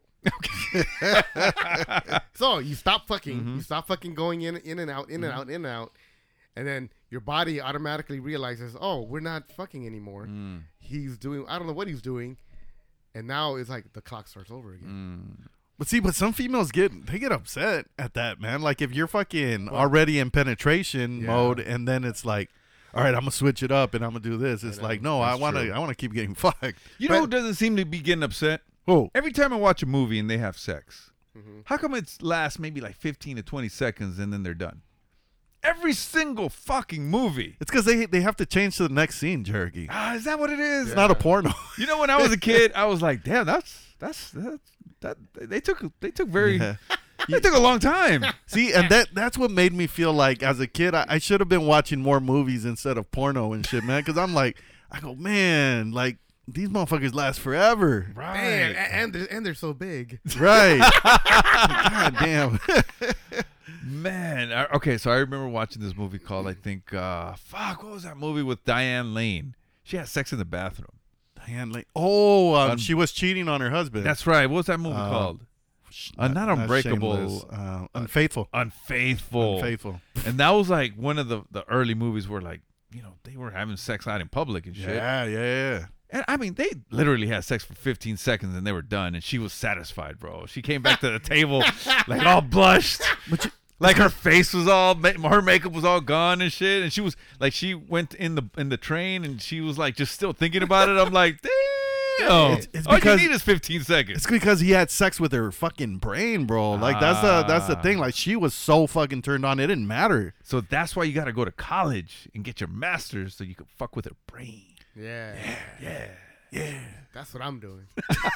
So you stop fucking. You stop fucking going in and out, in and out, in and out, and then your body automatically realizes, oh, we're not fucking anymore. He's doing. I don't know what he's doing, and now it's like the clock starts over again. But some females get upset at that, man. Like if you're fucking already in penetration mode, and then it's like, all right, I'm gonna switch it up and I'm gonna do this. It's like, no, I wanna keep getting fucked. You know who doesn't seem to be getting upset? Who? Every time I watch a movie and they have sex, how come it lasts maybe like 15 to 20 seconds and then they're done? Every single fucking movie. It's because they have to change to the next scene, Jerky. Is that what it is? It's not a porno. You know, when I was a kid, I was like, damn, that's they took very. Yeah. They took a long time. See, and that's what made me feel like as a kid, I should have been watching more movies instead of porno and shit, man. Because I go, man, like these motherfuckers last forever. Right. Man, and they're so big. Right. God damn. Man, okay, so I remember watching this movie called, I think, what was that movie with Diane Lane? She had sex in the bathroom. Diane Lane. Oh, she was cheating on her husband. That's right. What was that movie called? Not Unbreakable. Shameless. Unfaithful. Unfaithful. And that was like one of the early movies where, like, you know, they were having sex out in public and shit. Yeah. And I mean, they literally had sex for 15 seconds and they were done, and she was satisfied, bro. She came back to the table like all blushed. Like her face was all, her makeup was all gone and shit, and she was like, she went in the train and she was like just still thinking about it. I'm like, damn, it's all because you need is 15 seconds. It's because he had sex with her fucking brain, bro. Like that's the thing. Like she was so fucking turned on, it didn't matter. So that's why you got to go to college and get your master's so you can fuck with her brain. Yeah. That's what I'm doing.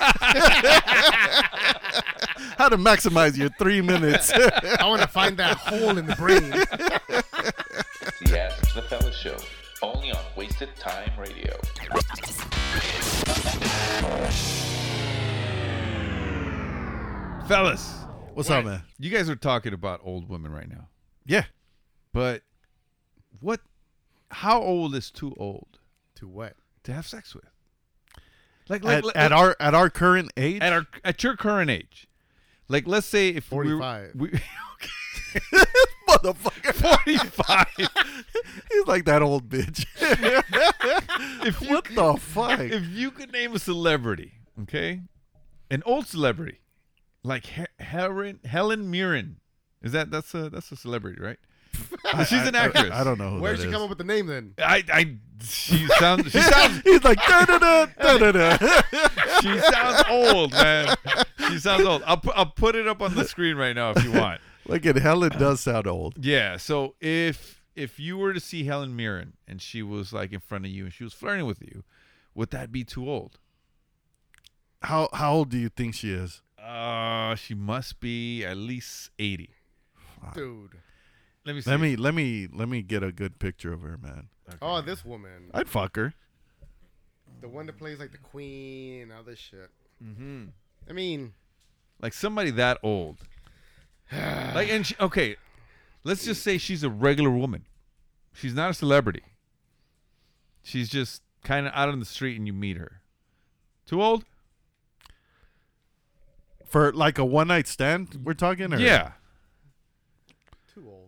How to maximize your 3 minutes. I want to find that hole in the brain. The Ask the Fellas Show, only on Wasted Time Radio. Fellas, What's up, man? you guys are talking about old women right now. Yeah. But how old is too old To what? to have sex with? At our current age, at your current age, like let's say if 45. we motherfucker, 45. He's like that old bitch. What the fuck? If you could name a celebrity, okay, an old celebrity, like Helen Mirren, that's a celebrity, right? She's an actress. I don't know who Where'd that she is. come up with the name then? She sounds. He's like da-da-da. She sounds old, man. She sounds old. I'll put it up on the screen right now if you want. Like it, Helen does sound old. Yeah. So if you were to see Helen Mirren and she was like in front of you and she was flirting with you, would that be too old? How old do you think she is? She must be at least 80. Dude. Let me see. Let me get a good picture of her, man. Okay. Oh, this woman. I'd fuck her. The one that plays like the queen and all this shit. Mm-hmm. I mean, like somebody that old. Like, and okay, let's just say she's a regular woman. She's not a celebrity. She's just kind of out on the street and you meet her. Too old? For like a one night stand, we're talking? Or? Yeah. Too old.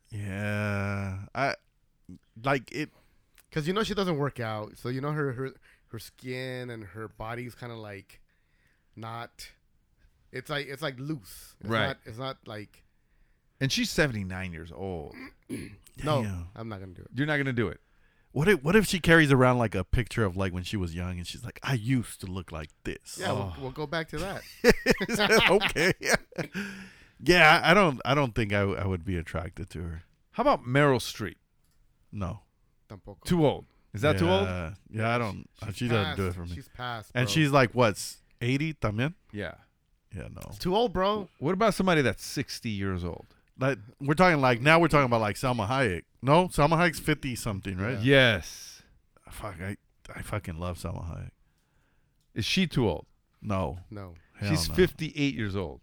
Yeah. I like it. Because she doesn't work out. So her skin and her body's kind of like not. It's like loose. Right. It's not like. And she's 79 years old. No, Damn. I'm not gonna do it. You're not gonna do it. What if she carries around like a picture of like when she was young and she's like, I used to look like this. Yeah, we'll go back to that. Okay. Yeah, I don't think I would be attracted to her. How about Meryl Streep? No. Tampoco. Too old. Is that too old? Yeah, I don't. She doesn't do it for me. She's past. And bro. she's like what? 80 también? Yeah. Yeah, no. It's too old, bro. What about somebody that's 60 years old? Like we're talking about like Salma Hayek. No, Salma Hayek's 50 something, right? Yes. Fuck, I fucking love Salma Hayek. Is she too old? No. Hell She's no. 58 years old.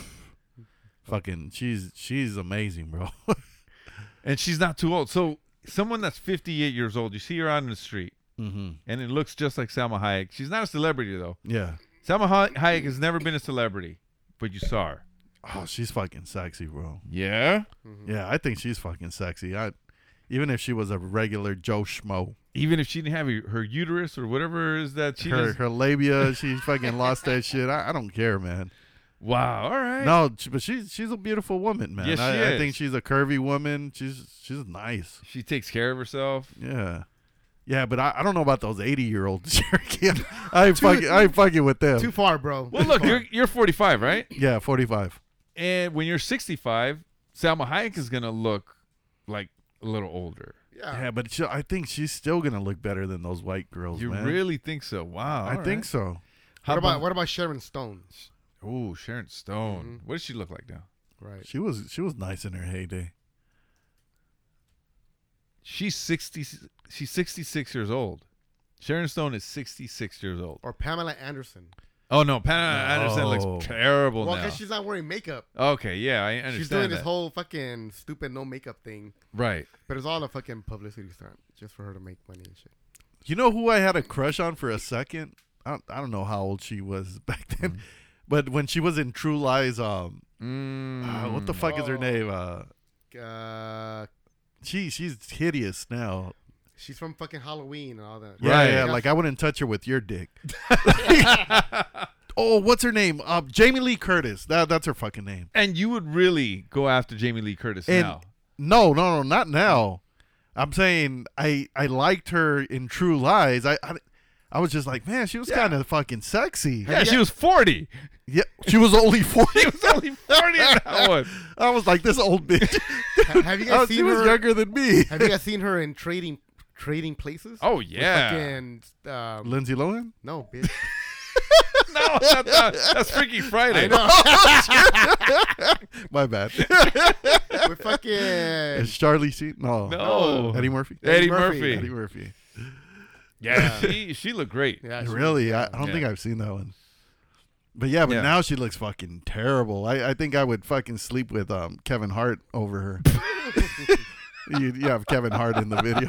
Fucking, she's amazing, bro. And she's not too old. So someone that's 58 years old, you see her out in the street, Mm-hmm. and it looks just like Salma Hayek. She's not a celebrity, though. Yeah. Salma Hayek has never been a celebrity, but you saw her. Oh, she's fucking sexy, bro. Yeah? Yeah, I think she's fucking sexy. Even if she was a regular Joe Schmo. Even if she didn't have her uterus or whatever it is that she does. Her labia, she fucking lost that shit. I don't care, man. Wow, all right. No, but she's a beautiful woman, man. Yes, she I is. think she's a curvy woman. She's nice. She takes care of herself. Yeah. Yeah, but I don't know about those 80-year-olds. I ain't fucking with them. Too far, bro. Well, look, you're 45, right? Yeah, 45. And when you're 65, Salma Hayek is going to look like a little older. Yeah, but I think she's still gonna look better than those white girls. You man. really think so? Wow. I think so. What about Sharon Stone? Oh, Sharon Stone. What does she look like now? Right. She was nice in her heyday. She's 60. She's 66 years old. Sharon Stone is 66 years old. Or Pamela Anderson. Oh no, Pamela Anderson looks terrible well, now. because she's not wearing makeup. Okay, yeah, I understand. She's doing that. this whole fucking stupid no makeup thing. Right. But it's all a fucking publicity stunt just for her to make money and shit. You know who I had a crush on for a second? I don't know how old she was back then, but when she was in True Lies, what the fuck is her name? She's hideous now. She's from fucking Halloween and all that. Yeah, right. Yeah. Like I wouldn't touch her with your dick. Oh, what's her name? Jamie Lee Curtis. That's her fucking name. And you would really go after Jamie Lee Curtis now? No, not now. I'm saying I liked her in True Lies. I was just like, man, she was kind of fucking sexy. Yeah, she was 40. Yeah, she was only 40. She was only 40 in that one. I was like, this old bitch. Have you guys seen her? She was younger than me. Have you guys seen her in Trading Places? Oh yeah. Fucking, Lindsay Lohan? No, bitch. No, that's Freaky Friday. I know. My bad. With fucking... Is Charlie Sheen? No. Eddie Murphy? Eddie Murphy. Eddie Murphy. Yeah, she looked great. Yeah, really? I don't think I've seen that one. But yeah, now she looks fucking terrible. I think I would fucking sleep with Kevin Hart over her. You have Kevin Hart in the video.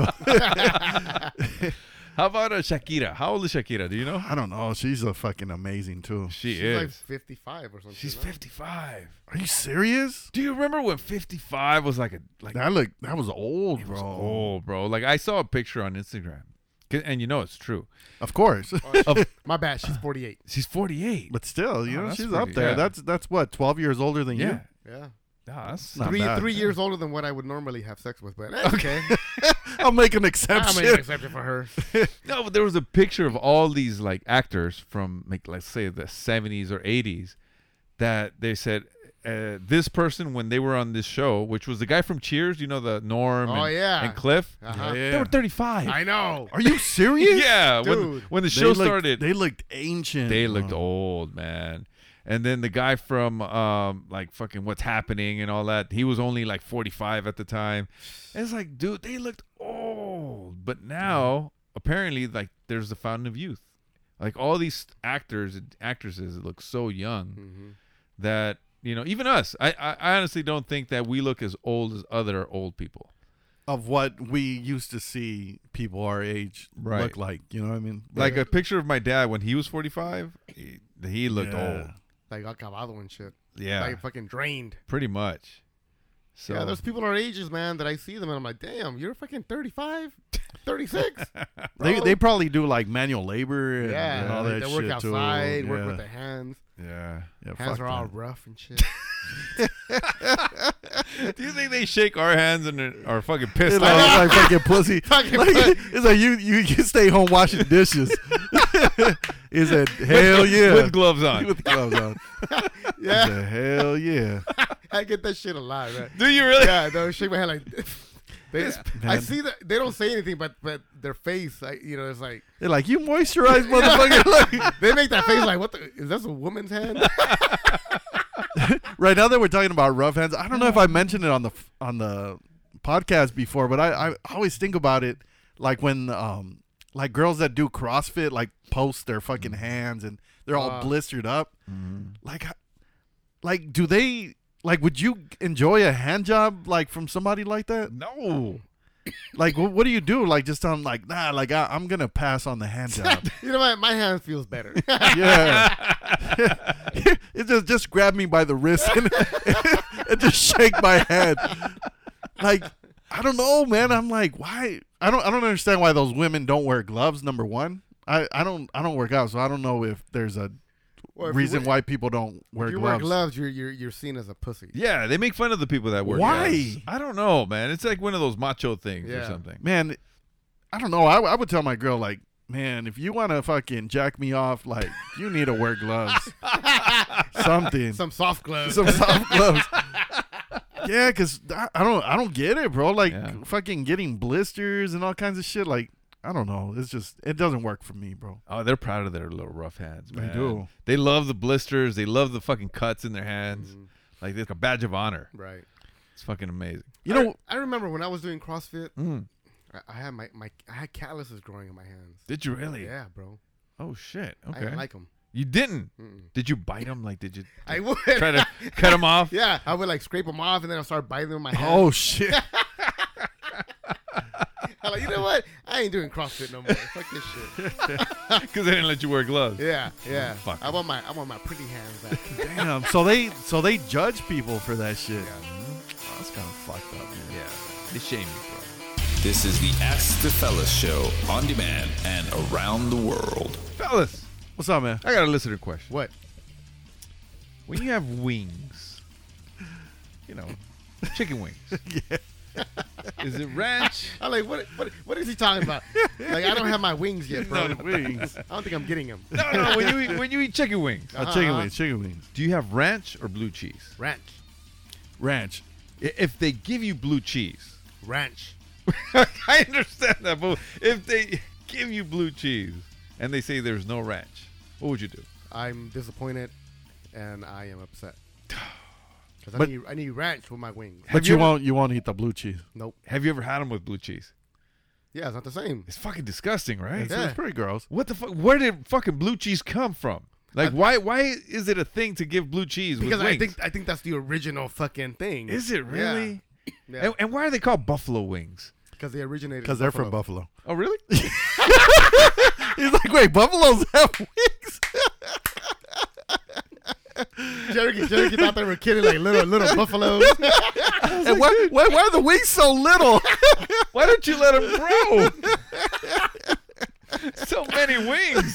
How about Shakira? How old is Shakira? Do you know? I don't know. She's a fucking amazing too. She's like 55 or something. She's 55. Are you serious? Do you remember when 55 was like that was old, bro. Was old, bro. Like I saw a picture on Instagram, and you know it's true. Of course. My bad. She's 48. She's 48. But still, you know, that's she's pretty- up there. yeah. That's what, 12 years older than you? Yeah. Nah, that's Not Three bad. years older than what I would normally have sex with, but that's okay. I'll make an I'll exception. make an exception for her. No, but there was a picture of all these like actors from like let's say the 70s or 80s that they said this person when they were on this show, which was the guy from Cheers, you know, the Norm and Cliff. Uh-huh. They were 35. I know. Are you serious? Yeah, Dude. when the show They started, they looked ancient. they looked old, man. And then the guy from like fucking What's Happening and all that, he was only like 45 at the time. And it's like, dude, they looked old. But now, apparently, like there's the fountain of youth. Like all these actors and actresses look so young that, you know, even us, I honestly don't think that we look as old as other old people. Of what we used to see people our age Right. look like. You know what I mean? Like a picture of my dad when he was 45, he looked old. Like acabado and shit. Yeah. Like fucking drained. Pretty much. So Yeah, there's people our ages, man, that I see them and I'm like, damn, you're fucking 35, 36. They probably do like manual labor and, Yeah, and all that they shit work outside, too. work Yeah. with their hands. yeah. Hands fuck are all that. rough and shit. Do you think they shake our hands and are fucking pissed It's off? like fucking pussy. Fucking Like, pussy. it's like you stay home washing dishes. Is it hell yeah? With gloves on. With gloves on. Yeah. Is it hell yeah? I get that shit a lot, man. Do you really? Yeah, they'll shake my head like I Man. see that they don't say anything, but their face, like, you know, it's like They're like, you moisturize, motherfucker. Like, they make that face like, what the? Is that a woman's hand? right now that we're talking about rough hands, I don't know if I mentioned it on the podcast before, but I always think about it like when like girls that do CrossFit like post their fucking hands and they're all blistered up. Like do they like would you enjoy a hand job like from somebody like that? No. Like what do you do? Like just on like nah, like I'm gonna pass on the hand job. You know what? My hand feels better. Yeah. It just grab me by the wrist and just shake my head. Like, I don't know, man. I'm like, why? I don't understand why those women don't wear gloves. Number one, I don't work out, so I don't know if there's a Or if reason you why people don't wear if you gloves. wear gloves, you're seen as a pussy. Yeah, they make fun of the people that wear Why? gloves. I don't know, man. It's like one of those macho things or Yeah. something. Man, I don't know. I would tell my girl like, man, if you want to fucking jack me off, like you need to wear gloves. Something. Some soft gloves. Some soft gloves. Yeah, because I don't get it, bro. Like Yeah. fucking getting blisters and all kinds of shit. Like I don't know. It's just it doesn't work for me, bro. Oh, they're proud of their little rough hands, They man. do. They love the blisters. They love the fucking cuts in their hands. Like it's a badge of honor. Right. It's fucking amazing. You know, I remember when I was doing CrossFit, Mm. I had I had calluses growing in my hands. Did you really? Yeah, bro. Oh shit. I Okay. didn't like them. You didn't? Did you bite them? Like, did you I would try to cut them off? Yeah, I would like scrape them off and then I'll start biting them in my hand. oh shit. I'm like, you know what? I ain't doing CrossFit no more. Fuck this shit. Because they didn't let you wear gloves. Yeah, yeah. Fuck. I want my pretty hands back. Damn. So they judge people for that shit. Oh, that's kind of fucked up, man. Yeah. They shame you, bro. This is the Ask the Fellas show on demand and around the world. Fellas, What's up, man? I got a listener question. What? When you have wings, you know, chicken wings. Is it ranch? I'm like, what is he talking about? Like, I don't have my wings yet, bro. Not wings. I don't think I'm getting them. No, when you eat chicken wings. Chicken wings. Chicken wings. Do you have ranch or blue cheese? Ranch. Ranch. If they give you blue cheese, Ranch. I understand that, but if they give you blue cheese and they say there's no ranch, what would you do? I'm disappointed and I am upset. Because But- I need ranch with my wings. But you won't eat the blue cheese. Nope. Have you ever had them with blue cheese? Yeah, it's not the same. It's fucking disgusting, right? It's, Yeah. it's pretty gross. What the fuck? Where did fucking blue cheese come from? Like, why is it a thing to give blue cheese Because with wings? I think that's the original fucking thing. Is it really? Yeah. And why are they called buffalo wings? Because they originated. Because they're from Buffalo. Oh, really? He's like, wait, buffaloes have wings? Jerry thought they were kidding, like little buffaloes. And why are the wings so little? Why don't you let them grow? So many wings.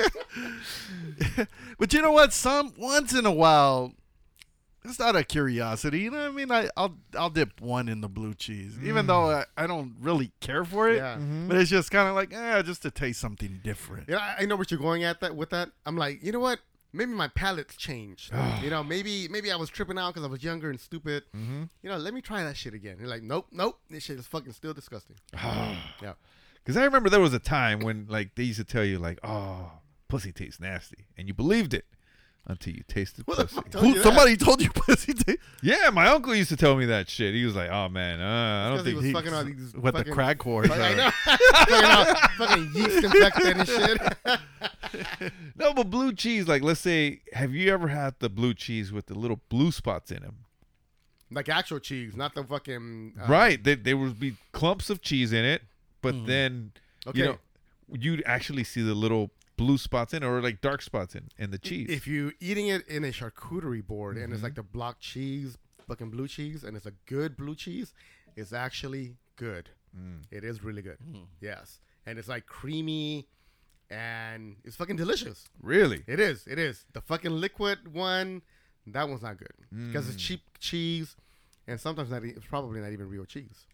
But you know what? Once in a while, it's not a curiosity. You know what I mean? I'll dip one in the blue cheese, even though I don't really care for it. Yeah. But it's just kind of like, just to taste something different. Yeah, I know what you're going at with that. I'm like, you know what? Maybe my palate's changed. You know, maybe I was tripping out because I was younger and stupid. You know, let me try that shit again. You're like, nope. This shit is fucking still disgusting. Yeah. Because I remember there was a time when like they used to tell you like, oh, pussy tastes nasty, and you believed it until you tasted pussy. Somebody told you pussy taste? Yeah, my uncle used to tell me that shit. He was like, oh man, I don't think he was fucking all these with fucking, the crack whores. I know. fucking yeast infected and shit. No, but blue cheese, like let's say, have you ever had the blue cheese with the little blue spots in them? Like actual cheese, not the fucking. Right. There would be clumps of cheese in it, but then, Okay. you know, you'd actually see the little blue spots in it or like dark spots in the cheese. If you're eating it in a charcuterie board and it's like the block cheese, fucking blue cheese, and it's a good blue cheese, it's actually good. It is really good. Yes. And it's like creamy and it's fucking delicious. Really? It is. The fucking liquid one, that one's not good because it's cheap cheese and sometimes it's probably not even real cheese.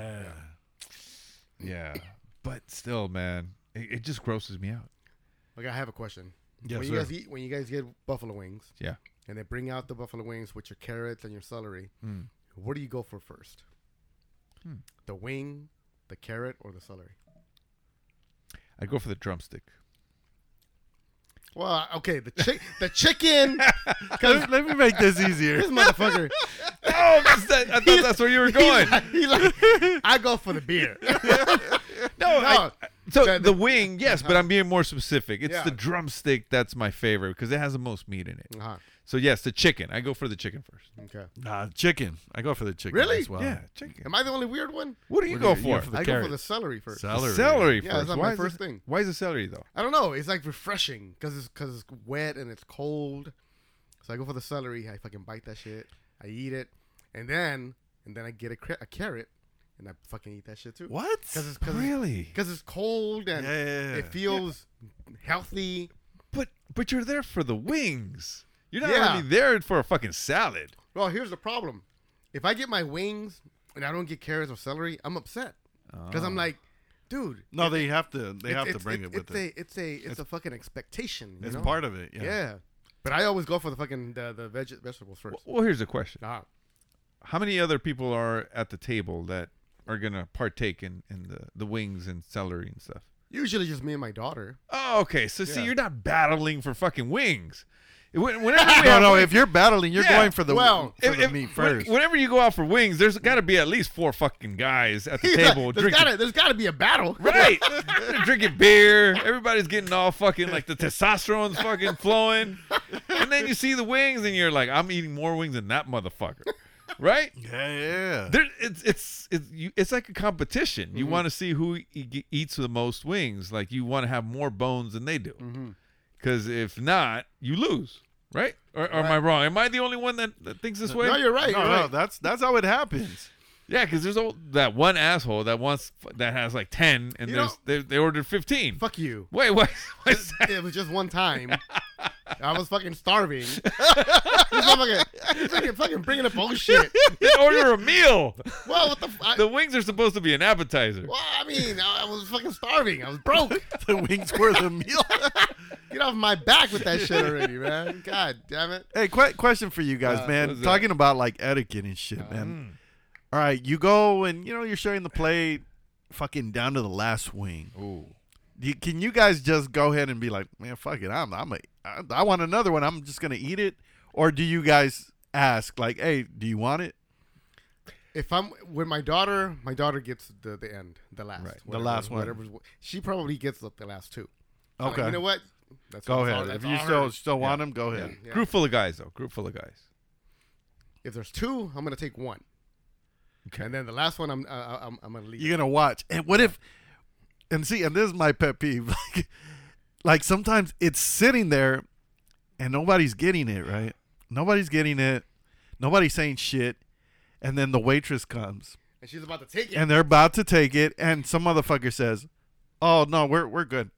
Yeah. But still, man, it just grosses me out. Okay, I have a question. Yes, when you guys get buffalo wings, Yeah. and they bring out the buffalo wings with your carrots and your celery, what do you go for first? The wing, the carrot, or the celery? I go for the drumstick. Well, okay, the chicken. Let me make this easier. This motherfucker. Oh, I thought that's where you were going. He's like, I go for the beer. No. The wing, yes, but I'm being more specific. It's the drumstick that's my favorite because it has the most meat in it. So yes, the chicken. I go for the chicken first. Okay. Chicken. I go for the chicken Really? as well. Yeah, chicken. Am I the only weird one? What do you go for? for the I go carrot. for the celery first. Celery Yeah, first. that's my first thing. Why is the celery though? I don't know. It's like refreshing because it's wet and it's cold. So I go for the celery. I fucking bite that shit. I eat it, and then I get a carrot, and I fucking eat that shit too. What? Really? Because it's cold and it feels healthy. But you're there for the wings. You're not Yeah. really there for a fucking salad. Well, here's the problem. If I get my wings and I don't get carrots or celery, I'm upset because I'm like, dude. No, they have to bring it with it. It's a fucking expectation. It's you know? part of it. Yeah. But I always go for the fucking the vegetables first. Well, here's the question. Ah. How many other people are at the table that are going to partake in the wings and celery and stuff? Usually just me and my daughter. Oh, okay. So, see, Yeah. you're not battling for fucking wings. Whenever we No, have no. wings- If you're battling, you're Yeah, going for the if- meat first. Whenever you go out for wings, there's got to be at least 4 fucking guys at the table drinking. There's gotta be a battle. Right. They're drinking beer. Everybody's getting all fucking like the testosterone's fucking flowing. And then you see the wings and you're like, I'm eating more wings than that motherfucker. Right? Yeah. It's like a competition. You want to see who eats the most wings. Like you want to have more bones than they do. Because if not, you lose. Right? Or am I wrong? Am I the only one that thinks this way? No, you're right. No, you're no, right. that's how it happens. Yeah, because there's that one asshole that has like 10 and they ordered 15. Fuck you. Wait, what? It was just one time. I was fucking starving. This motherfucker fucking bringing up bullshit. They order a meal. Well, what the The wings are supposed to be an appetizer. Well, I mean, I was fucking starving. I was broke. The wings were the meal. Get off my back with that shit already, man. God damn it. Hey, question for you guys, man. what's that? Talking about like etiquette and shit, man. All right, you go and you're sharing the plate, fucking down to the last wing. Ooh. Can you guys just go ahead and be like, man, fuck it, I want another one. I'm just gonna eat it, or do you guys ask like, hey, do you want it? If I'm with my daughter gets the end, the last, Right, the last one. Whatever. She probably gets the last two. So, Okay, like, you know what? go ahead. If you still want them, go ahead. Yeah. Group full of guys, though. Group full of guys. If there's two, I'm gonna take one. And then the last one, I'm gonna leave. You're gonna watch. And what if? And see, and this is my pet peeve. Like sometimes it's sitting there, and nobody's getting it. Right? Nobody's getting it. Nobody's saying shit. And then the waitress comes, and she's about to take it. And they're about to take it, and some motherfucker says, "Oh no, we're good."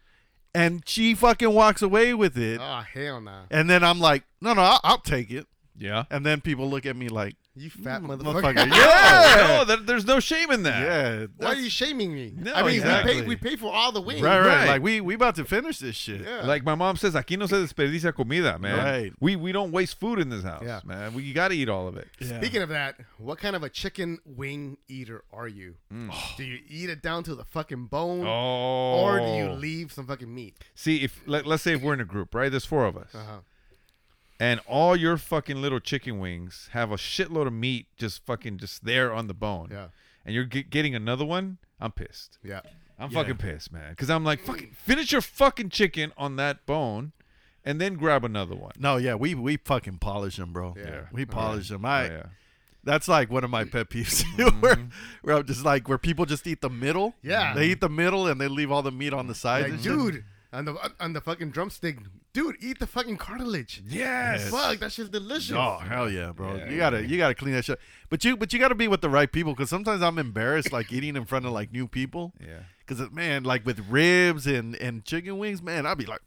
And she fucking walks away with it. Oh, hell no. And then I'm like, no, I'll take it. Yeah. And then people look at me like, you fat motherfucker. Yeah. No, there's no shame in that. Yeah. Why are you shaming me? No, I mean, exactly. we pay for all the wings. Right. Like we about to finish this shit. Yeah. Like my mom says, aquí no se desperdicia comida, man. Right. We don't waste food in this house, man. We got to eat all of it. Yeah. Speaking of that, what kind of a chicken wing eater are you? Do you eat it down to the fucking bone? Oh. Or do you leave some fucking meat? See, if let's say if we're in a group, right? There's 4 of us. Uh-huh. And all your fucking little chicken wings have a shitload of meat just there on the bone. Yeah. And you're getting another one, I'm pissed. Yeah. I'm fucking pissed, man. Because I'm like, fucking finish your fucking chicken on that bone and then grab another one. No, yeah, we fucking polish them, bro. Yeah. We polish them. Yeah. That's like one of my pet peeves where I'm just like, where people just eat the middle. Yeah. They eat the middle and they leave all the meat on the sides. Like, and shit. dude, on the fucking drumstick, dude, eat the fucking cartilage. Yes. Fuck, that shit's delicious. Oh hell yeah, bro! Yeah, you gotta clean that shit. But you gotta be with the right people, because sometimes I'm embarrassed like eating in front of like new people. Yeah. Because man, like with ribs and chicken wings, man, I'd be like,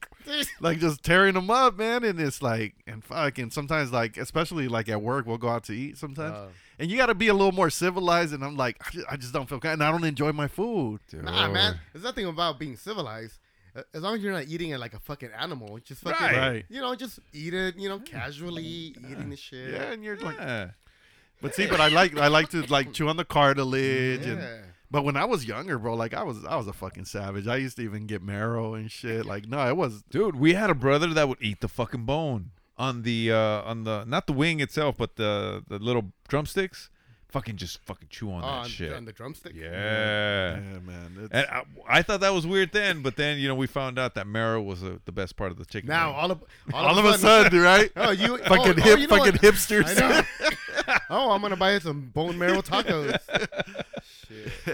like just tearing them up, man. And it's like, and fucking sometimes like, especially like at work, we'll go out to eat sometimes, and you gotta be a little more civilized. And I'm like, I just don't feel good, and I don't enjoy my food. Dude. Nah, man, there's nothing about being civilized. As long as you're not eating it like a fucking animal, just fucking, Right. you know, just eat it, you know, casually eating the shit. Yeah, and you're like, Yeah. but see, but I like to like chew on the cartilage. Yeah. And but when I was younger, bro, like I was a fucking savage. I used to even get marrow and shit. Like, no, it was. Dude, we had a brother that would eat the fucking bone on the not the wing itself, but the little drumsticks. Fucking chew on that shit. On the drumstick? Yeah. Yeah, man. And I thought that was weird then, but then, you know, we found out that marrow was the best part of the chicken. Now, wing. all of a sudden, right? Oh, you fucking you know what? hipsters. I know. Oh, I'm gonna buy some bone marrow tacos. Shit.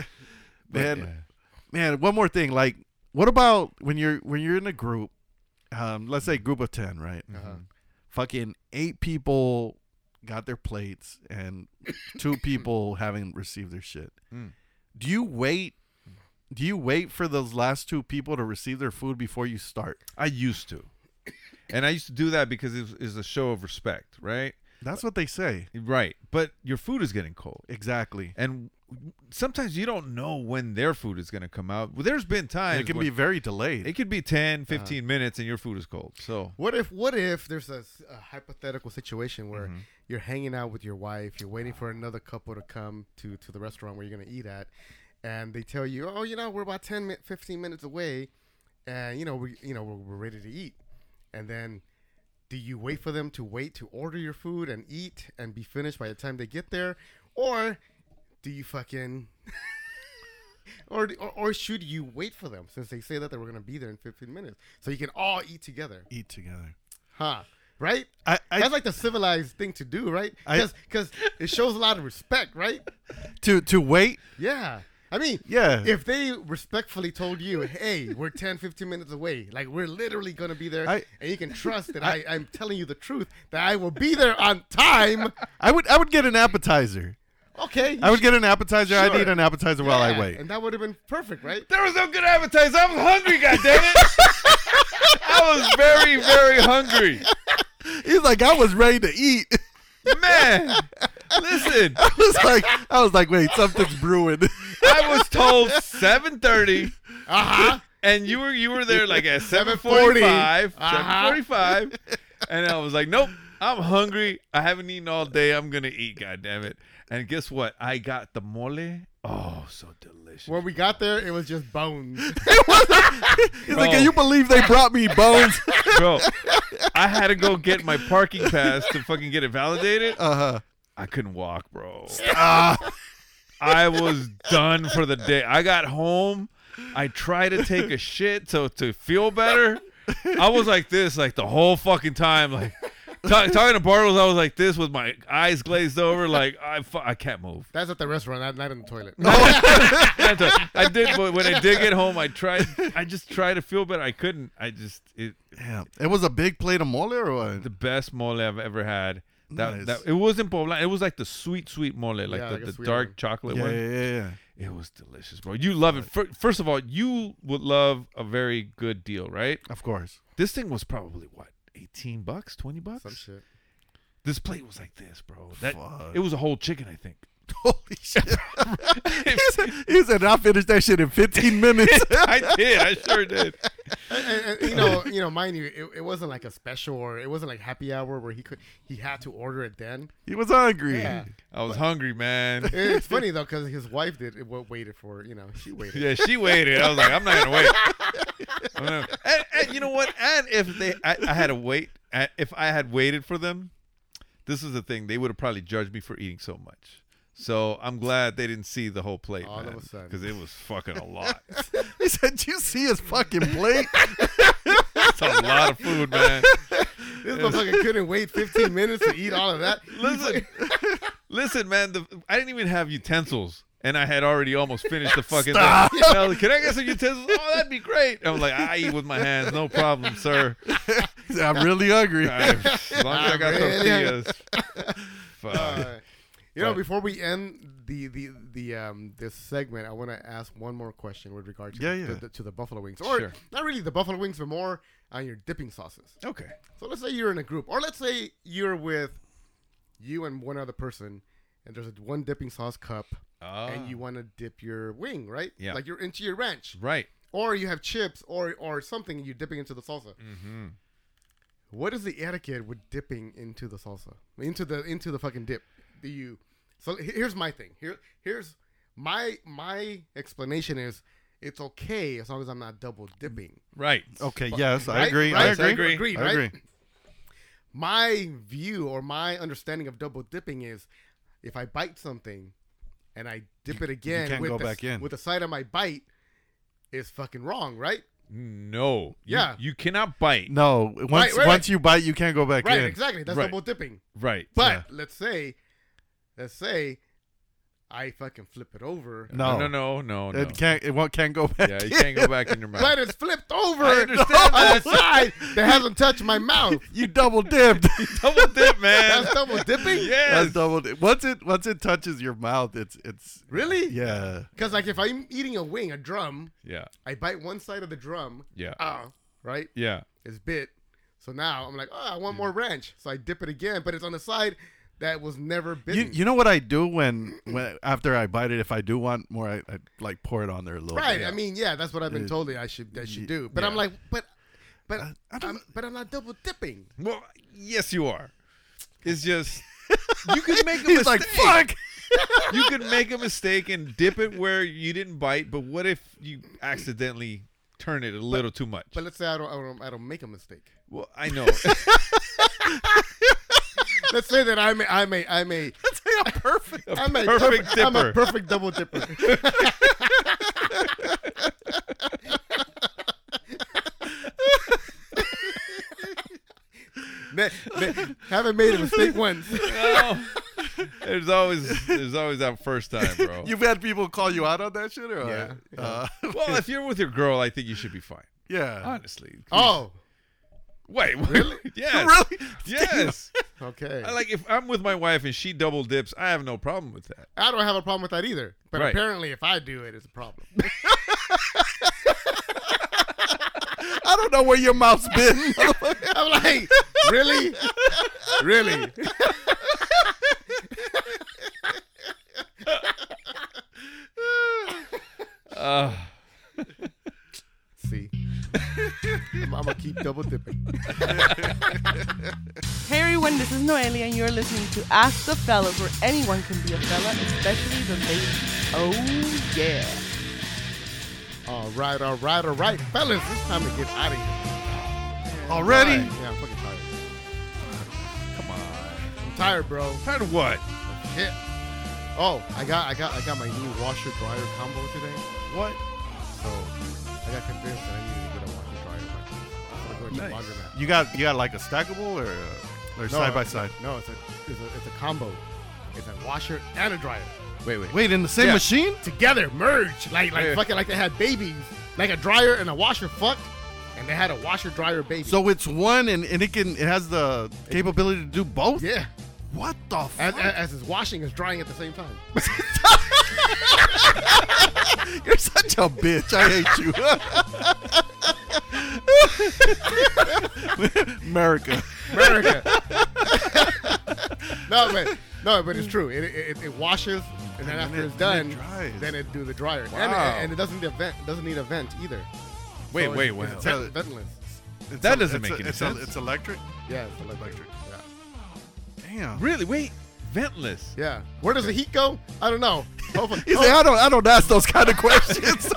Man, one more thing. Like, what about when you're in a group? Let's say group of 10, right? Fucking 8 people got their plates and 2 people haven't received their shit. Do you wait for those last 2 people to receive their food before you start? I used to. And I used to do that because it was a show of respect, right? That's what they say. Right. But your food is getting cold. Exactly. And sometimes you don't know when their food is going to come out. Well, there's been times it can be very delayed. It could be 10, 15 minutes and your food is cold. So what if there's a hypothetical situation where you're hanging out with your wife, you're waiting for another couple to come to the restaurant where you're going to eat at, and they tell you, oh, you know, we're about 15 minutes away, and we're ready to eat. And then do you wait for them to order your food and eat and be finished by the time they get there? Or do you fucking or should you wait for them, since they say that they were going to be there in 15 minutes so you can all eat together? Huh. Right? That's like the civilized thing to do, right? Because it shows a lot of respect, right? To wait? Yeah. I mean, yeah. If they respectfully told you, hey, we're 10, 15 minutes away, like we're literally going to be there, and you can trust that I'm telling you the truth, that I will be there on time. I would get an appetizer. Okay. I would get an appetizer. Sure. I'd eat an appetizer while I wait. And that would have been perfect, right? There was no good appetizer. I was hungry, goddammit. I was very, very hungry. He's like, I was ready to eat. Man, listen. I was like, wait, something's brewing. I was told 7:30. And you were there like at 7:45. 7:45. And I was like, nope, I'm hungry. I haven't eaten all day. I'm gonna eat, goddammit. And guess what? I got the mole. Oh, so delicious. When we got there, it was just bones. He's like, can you believe they brought me bones? Bro, I had to go get my parking pass to fucking get it validated. I couldn't walk, bro. I was done for the day. I got home. I tried to take a shit to feel better. I was like this, like the whole fucking time, like, Talking to Bartles, I was like this with my eyes glazed over, like I can't move. That's at the restaurant, not in the toilet. I did, but when I did get home, I just tried to feel better. I couldn't. Damn. It was a big plate of mole or what? The best mole I've ever had. Nice. That it wasn't poblano. It was like the sweet mole, like Yeah, like a the sweet dark one. chocolate Yeah, one. yeah. It was delicious, bro. You love it. First of all, you would love a very good deal, right? Of course. This thing was probably what, $18, $20? Some shit. This plate was like this, bro. Fuck. It was a whole chicken, I think. Holy shit. he said, I'll finish that shit in 15 minutes. I did. I sure did. And you know, mind you, it wasn't like a special or it wasn't like happy hour where he had to order it then. He was hungry. Yeah. I was hungry, man. It's funny though because his wife waited for it. You know, she waited. Yeah, she waited. I was like, I'm not gonna wait. And you know what? And if I had to wait. If I had waited for them, this is the thing. They would have probably judged me for eating so much. So I'm glad they didn't see the whole plate, All of man, a sudden. because it was fucking a lot. He said, you see his fucking plate? It's a lot of food, man. This motherfucker couldn't wait 15 minutes to eat all of that. Listen, man. I didn't even have utensils, and I had already almost finished the fucking thing. I was like, can I get some utensils? Oh, that'd be great. I was like, I eat with my hands, no problem, sir. He said, I'm really hungry. As long as I got tortillas. Fuck. You know, before we end this segment, I want to ask one more question with regard to to the buffalo wings, or Sure. not really the buffalo wings, but more on your dipping sauces. Okay. So let's say you're in a group, or let's say you're with you and one other person, and there's one dipping sauce cup, and you want to dip your wing, right? Yeah. Like you're into your ranch, Right. or you have chips, or something, and you're dipping into the salsa. Mm-hmm. What is the etiquette with dipping into the salsa, into the fucking dip? Do you? So here's my thing. Here's my explanation is it's okay as long as I'm not double dipping. Right. Okay, yes, I Right? agree. Right? I agree. Agreed, I right? agree. My view or my understanding of double dipping is if I bite something and I dip it again can't with go back in. with the side of my bite is fucking wrong, right? No. Yeah. You cannot bite. No, once you bite, you can't go back Right, in. exactly. That's Right. double dipping. Right. But let's say I fucking flip it over. No. It can't go back. Yeah, you can't go back in your mouth. But it's flipped over I understand on that. the side that hasn't touched my mouth. You double dipped. Double dip, man. That's double dipping? Yes. That's double dip. Once it touches your mouth, it's Really? yeah. Because like if I'm eating a drum, Yeah. I bite one side of the drum. Yeah. Right? Yeah. It's bit. So now I'm like, I want more ranch. So I dip it again, but it's on the side that was never bitten. You know what I do when after I bite it, if I do want more, I like pour it on there a little right. bit. I mean, yeah, that's what I've been told that I should do. But I'm like, but I'm not double dipping. Well, yes, you are. It's just you could make a He's mistake. like, fuck. You could make a mistake and dip it where you didn't bite, but what if you accidentally turn it a little too much? But let's say I don't make a mistake. Well, I know. Let's say that I'm a Let's say I'm perfect. I'm a perfect I'm a dipper. perfect double dipper. Haven't made a mistake once. No. There's always that first time, bro. You've had people call you out on that shit, or Yeah. Well, if you're with your girl, I think you should be fine. yeah. Honestly. Oh, Wait, really? Yes. Really? Yes. okay. Like if I'm with my wife and she double dips, I have no problem with that. I don't have a problem with that either. But Right. apparently, if I do it, it's a problem. I don't know where your mouth's been. I'm like, really, really. See, I'm gonna keep double dipping. Hey everyone, this is Noelia, and you're listening to Ask the Fellas, where anyone can be a fella, especially the ladies. Oh yeah. All right, fellas, it's time to get out of here. Already? Yeah, I'm fucking tired. Come on. I'm tired, bro. Tired of what? Shit. Oh, I got my new washer dryer combo today. What? So I got convinced that I needed to get a washer dryer in my place. So I go to the laundromat. You got like a stackable or? They're side by side. No, it's a combo. It's a washer and a dryer. Wait, in the same machine? Together, merged. Like fucking like they had babies. Like a dryer and a washer fucked. And they had a washer dryer baby. So it's one and it has the capability to do both? Yeah. What the fuck? As it's washing, it's drying at the same time. You're such a bitch. I hate you. America. No, but it's true. It washes, and then after it's done, then it do the dryer. Wow. And it doesn't need a vent either. Wait. It's ventless. That doesn't make any sense. It's electric? Yeah, it's electric. Yeah. Damn. Really? Wait. Ventless. Yeah. Where does the heat go? I don't know. He's like, I don't ask those kind of questions.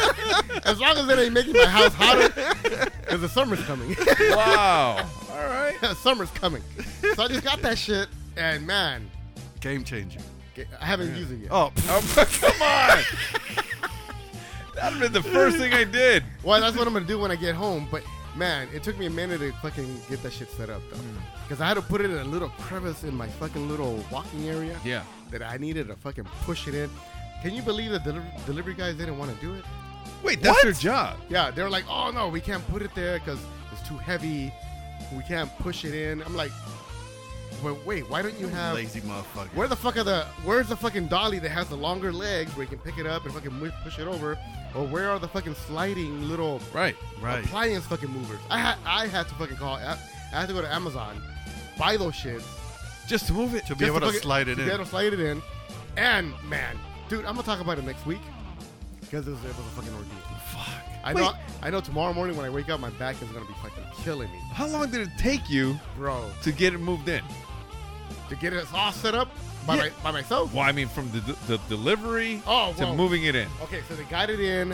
As long as it ain't making my house hotter, because the summer's coming. Wow. All right. Summer's coming. So I just got that shit, and man. Game changer. I haven't used it yet. Oh, come on. That'd have been the first thing I did. Well, that's what I'm going to do when I get home, but man, it took me a minute to fucking get that shit set up, though. Because I had to put it in a little crevice in my fucking little walking area. Yeah. That I needed to fucking push it in. Can you believe that delivery guys didn't want to do it? Wait, that's their job. Yeah, they're like, oh, no, we can't put it there because it's too heavy. We can't push it in. I'm like, well, wait, why don't you have... Lazy motherfucker. Where's the fucking dolly that has the longer legs where you can pick it up and fucking push it over? Or where are the fucking sliding little appliance fucking movers? I had to fucking call... I had to go to Amazon, buy those shits. Just to move it? To be able to slide it in. To be able to slide it in. And, man, dude, I'm going to talk about it next week. Because it was a fucking ordeal. Fuck. I know tomorrow morning when I wake up, my back is going to be fucking killing me. How long did it take you, to get it moved in? To get it all set up by myself? Well, I mean, from the delivery to moving it in. Okay, so they got it in.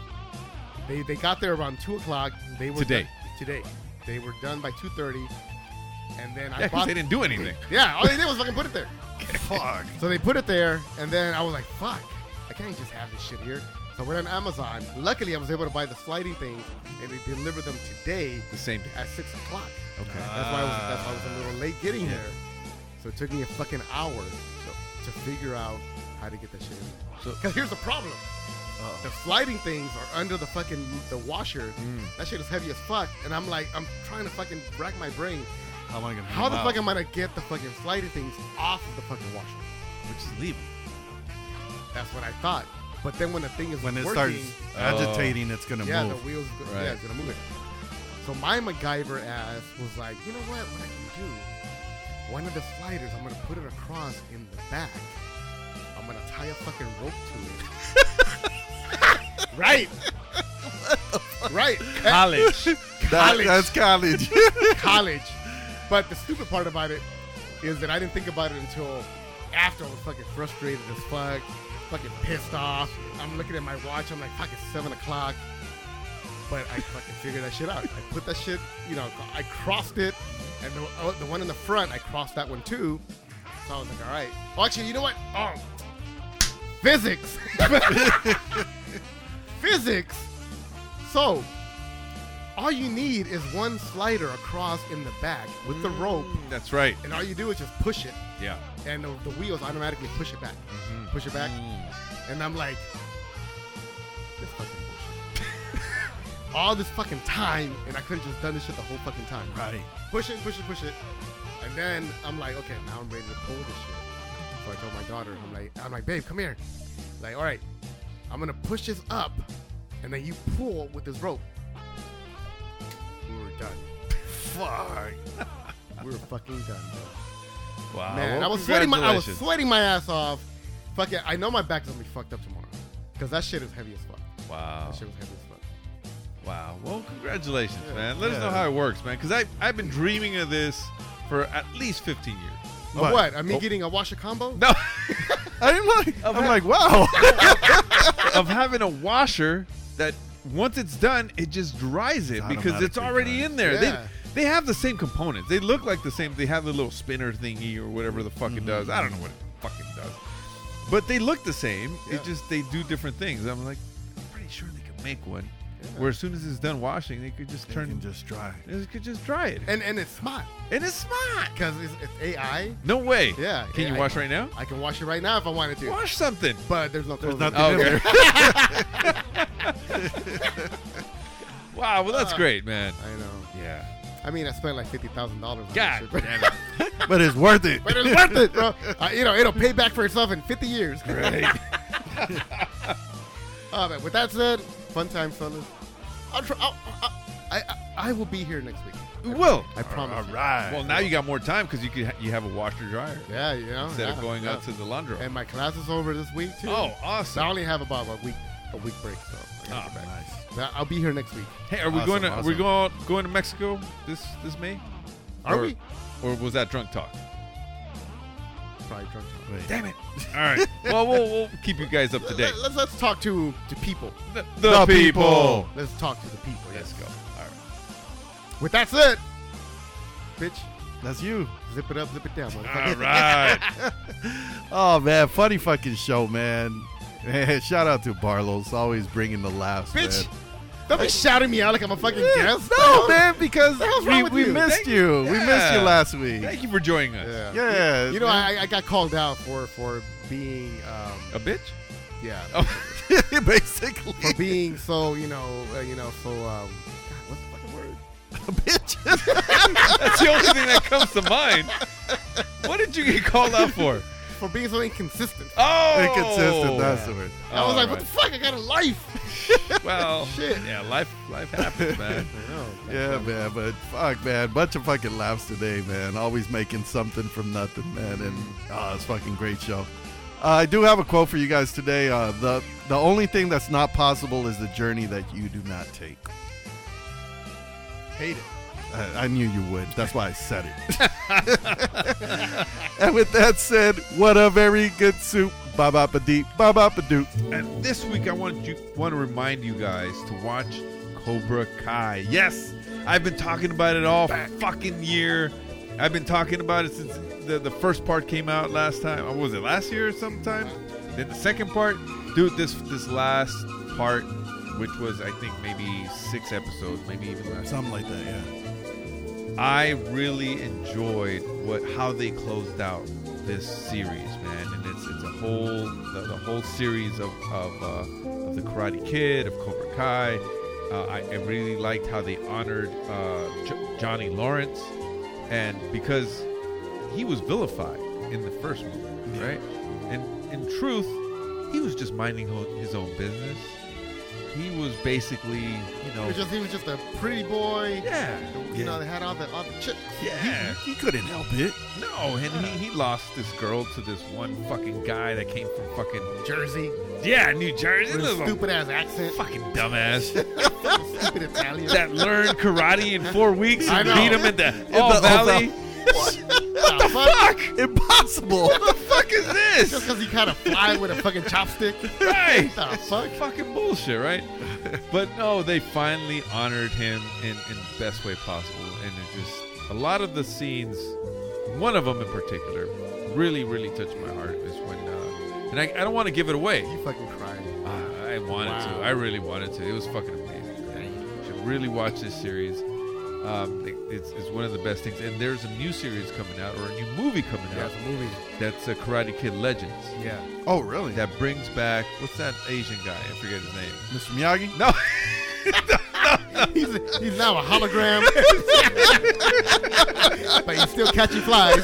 They got there around 2 o'clock. They were Today. They were done by 2:30. And then I because they didn't do anything. Yeah, all they did was fucking put it there. Fuck. So they put it there, and then I was like, fuck, I can't just have this shit here. So I went on Amazon. Luckily, I was able to buy the sliding things, and they delivered them today. The same day. At 6 o'clock. Okay. That's why I was a little late getting there. So it took me a fucking hour to figure out how to get that shit in there. Because here's the problem. The sliding things are under the washer. That shit is heavy as fuck. And I'm trying to fucking rack my brain. How the fuck am I going to get the fucking sliding things off of the fucking washer? Which is leaving. That's what I thought. But then when the thing is when it working, starts agitating, it's going to move. Yeah, the wheels, it's going to move it. So my MacGyver ass was like, you know what I can do? One of the sliders, I'm going to put it across in the back. I'm going to tie a fucking rope to it. Right. Right. College. That's college. College. But the stupid part about it is that I didn't think about it until after I was fucking frustrated as fuck, fucking pissed off. I'm looking at my watch. I'm like, fuck, it's 7 o'clock. But I fucking figured that shit out. I put that shit, I crossed it. And the one in the front, I crossed that one too. So I was like, all right. Well, actually, you know what? Oh, physics. Physics. So, all you need is one slider across in the back with the rope. That's right. And all you do is just push it. Yeah. And the wheels automatically push it back. Push it back. And I'm like, this fucking bullshit. All this fucking time, and I could have just done this shit the whole fucking time. Right. Push it. And then I'm like, okay, now I'm ready to pull this shit. So I told my daughter, I'm like, babe, come here. Like, all right, I'm gonna push this up, and then you pull with this rope. We were done. Fuck. We were fucking done, bro. Wow. Man, well, I was sweating my ass off. Fuck it, I know my back is gonna be fucked up tomorrow, because that shit is heavy as fuck. Wow. That shit was heavy as fuck. Wow. Well, congratulations, man. Let us know how it works, man. Because I've been dreaming of this for at least 15 years. What? Me getting a washer combo? No. I'm like, wow. Of having a washer that once it's done, it just dries it because it's already in there. Yeah. They have the same components. They look like the same. They have the little spinner thingy or whatever the fuck it does. I don't know what it fucking does. But they look the same. Yeah. It just, they do different things. I'm like, I'm pretty sure they can make one Where as soon as it's done washing, they could just dry. They could just dry it. And it's smart. And it's smart. Because it's AI. No way. Yeah. Can you wash right now? I can wash it right now if I wanted to. Wash something. But there's no clothes. nothing in there. Wow, well that's great, man. I know. Yeah. I mean, I spent like $50,000. God damn it. But it's worth it. But it's worth it, bro. It'll pay back for itself in 50 years. Right. Oh, man. With that said, fun time, fellas. I will be here next week. You will. I promise. All right. Well, now you got more time because you have a washer dryer. Yeah, Instead of going out to the laundry. And my class is over this week too. Oh, awesome. So I only have about a week break, so I gotta get back. Nice. But I'll be here next week. Hey, are we Awesome, going to Mexico this May? Are we? Or was that drunk talk? Probably drunk talk. Wait. Damn it. All right. Well, we'll keep you guys up to date. Let's talk to people. The people. Let's talk to the people. Let's Yes. go. All right. With that said, bitch, That's you. zip it up, zip it down. All motherfucker. right. Oh, man. Funny fucking show, man. Man, shout out to Barlow's. Always bringing the laughs, Bitch, man. don't be shouting me out like I'm a fucking guest. No, man, because the hell's wrong with we you? missed you. We missed you last week. Thank you for joining us. Yeah. You know, I got called out for being A bitch? yeah Oh. basically. for being so so God, what's the fucking word? A bitch. That's the only thing that comes to mind. What did you get called out for? For being so inconsistent. Oh! Inconsistent, that's the word. I was like, All what the fuck? I got a life. Well, Shit. yeah, life happens, man. Yeah, man, but fuck, man, bunch of fucking laughs today, man. Always making something from nothing, man, and it's fucking great show. I do have a quote for you guys today. The only thing that's not possible is the journey that you do not take. Hate it. I knew you would. That's why I said it. And with that said, what a very good soup. Ba-ba-ba-dee, ba-ba-ba-doo. And this week, I want to remind you guys to watch Cobra Kai. Yes, I've been talking about it all fucking year. I've been talking about it since the first part came out last time. Or was it last year or sometime? Then the second part, dude. This last part, which was I think maybe 6 episodes, maybe even less. Something like that, yeah. I really enjoyed how they closed out this series, man, and it's a whole the whole series of the Karate Kid, of Cobra Kai. I really liked how they honored Johnny Lawrence, and because he was vilified in the first movie, right? And in truth, he was just minding his own business. He was basically, He was just a pretty boy. Yeah. You know, they had all the chicks. Yeah. He couldn't help it. No, and he lost this girl to this one fucking guy that came from fucking Jersey. Yeah, New Jersey. With a stupid ass accent. Fucking dumbass. Stupid Italian. That learned karate in 4 weeks I and know. beat him in the Valley. What the fuck? Impossible. What the fuck is this? Just because he kind of fly with a fucking chopstick. Right. What the fuck? Fucking bullshit, right? But no, they finally honored him in the best way possible. And it just, a lot of the scenes, one of them in particular, really, really touched my heart is when, and I don't want to give it away. You fucking cried. I wanted to. I really wanted to. It was fucking amazing. You should really watch this series. It's one of the best things. And there's a new series coming out, or a new movie coming out. Yeah, it's a movie. That's Karate Kid Legends. Yeah. Oh, really? That brings back, what's that Asian guy? I forget his name. Mr. Miyagi? No. He's now a hologram. But he's still catching flies.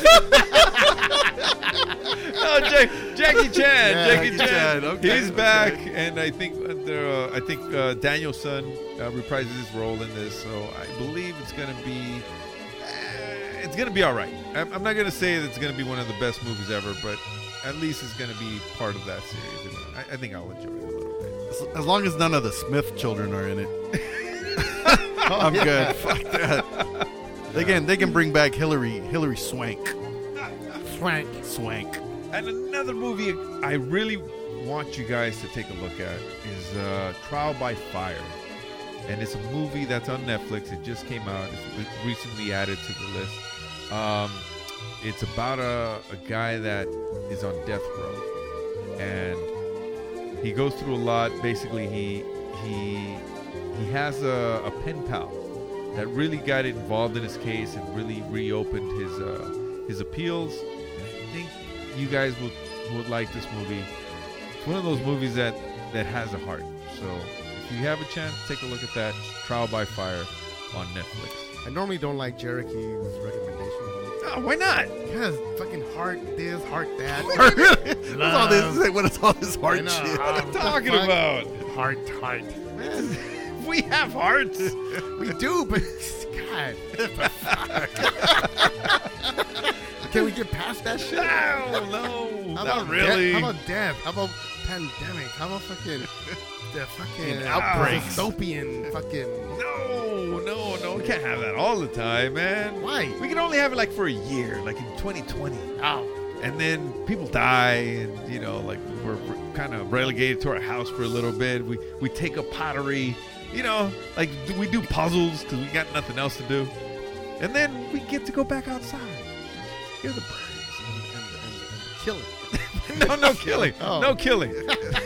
No, Jackie Chan. Yeah, Jackie Chan. Okay, He's back, and I think Daniel-san reprises his role in this. So I believe it's gonna be all right. I'm not gonna say that it's gonna be one of the best movies ever, but at least it's gonna be part of that series. And I think I'll enjoy it a little bit. As long as none of the Smith children are in it. I'm good. Fuck that. They can bring back Hillary Swank. Swank. And another movie I really want you guys to take a look at is Trial by Fire. And it's a movie that's on Netflix. It just came out. It's recently added to the list. It's about a guy that is on death row. And he goes through a lot. Basically, he he has a pen pal that really got involved in his case and really reopened his appeals. And I think you guys would like this movie. It's one of those movies that has a heart. So if you have a chance, take a look at that. Trial by Fire on Netflix. I normally don't like Cherokee's recommendations. Oh, why not? Because fucking heart this, heart that. What's all this? What is all this heart shit? What are you talking about? Heart. Man, we have hearts. we do, but God. Can we get past that shit? No, not really. How about death? How about pandemic? How about fucking the fucking outbreaks? Dystopian fucking. No, we can't have that all the time, man. Why? We can only have it like for a year, like in 2020. Oh. And then people die, and you know, like we're kind of relegated to our house for a little bit. We take up pottery, you know, like we do puzzles because we got nothing else to do, and then we get to go back outside, hear the birds And killing. no killing, Oh. no killing.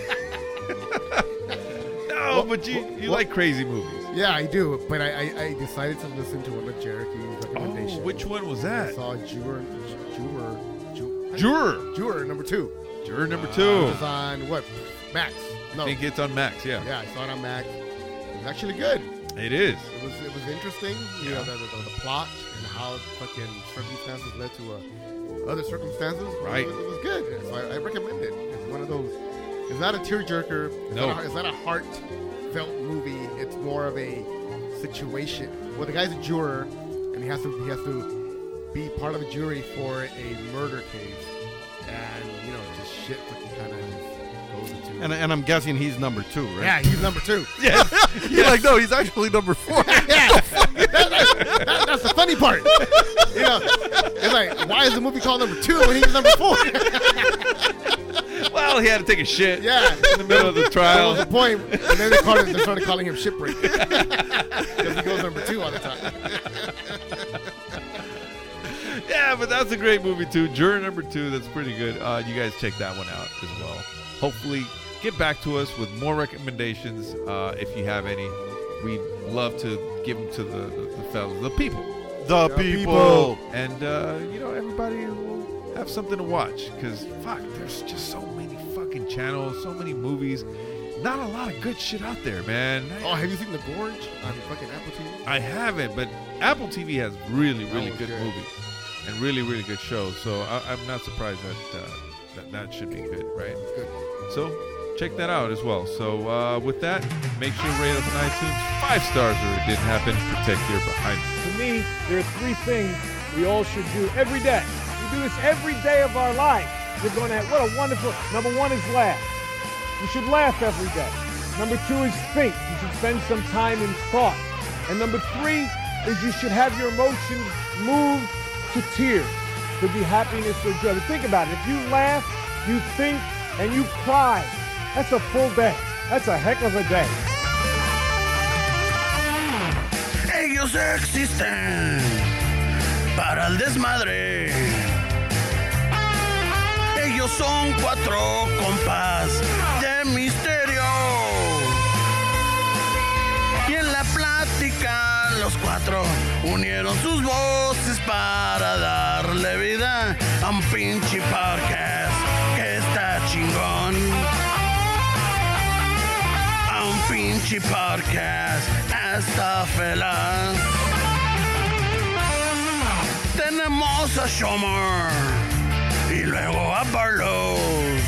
No, but you like crazy movies. Yeah, I do. But I decided to listen to one of Cherokee's recommendations. Oh, which one was that? I saw Juror number 2. Juror number 2. It was on what? Max. No. I think it's on Max. Yeah. Yeah, I saw it on Max. It was actually good. It is. It was interesting. You know, the plot and how fucking circumstances led to other circumstances. Right. It was good. So I recommend it. It's one of those. It's not a tearjerker. It's not a heartfelt movie. It's more of a situation. Well, the guy's a juror, and he has to be part of a jury for a murder case, and you know, just shit fucking kind of goes into. And I'm guessing he's number 2, right? Yeah, he's number 2. Yes. You're like, no, he's actually number 4. Yeah, that's the funny part. You know, it's like, why is the movie called number 2 when he's number 4? Well, he had to take a shit. Yeah, in the middle of the trial. That was the point. And then they started calling him Shipwreck because he goes number 2 all the time. Yeah, but that's a great movie too. Juror number 2, that's pretty good. You guys check that one out as well. Hopefully, get back to us with more recommendations if you have any. We'd love to give them to the fellas, the people. The people. And, you know, everybody will have something to watch. Because, fuck, there's just so many fucking channels, so many movies. Not a lot of good shit out there, man. Oh, have you seen The Gorge on fucking Apple TV? I haven't, but Apple TV has really good movies and really good shows. So I'm not surprised that should be good, right? Good. So check that out as well. So with that, make sure to rate us on iTunes 5 stars or it didn't happen. Protect your behind. To me, there are 3 things we all should do every day. We do this every day of our life. We're going to have, what a wonderful, number 1 is laugh. You should laugh every day. Number 2 is think. You should spend some time in thought. And number 3 is you should have your emotions moved to tears. Could be happiness or joy. But think about it. If you laugh, you think, and you cry, that's a full day. That's a heck of a day. Ellos existen para el desmadre. Ellos son 4 compas de misterio. Y en la plática los 4 unieron sus voces para darle vida a un pinche podcast que está chingón. A un pinche podcast está feliz. Tenemos a Shomer y luego a Barlos.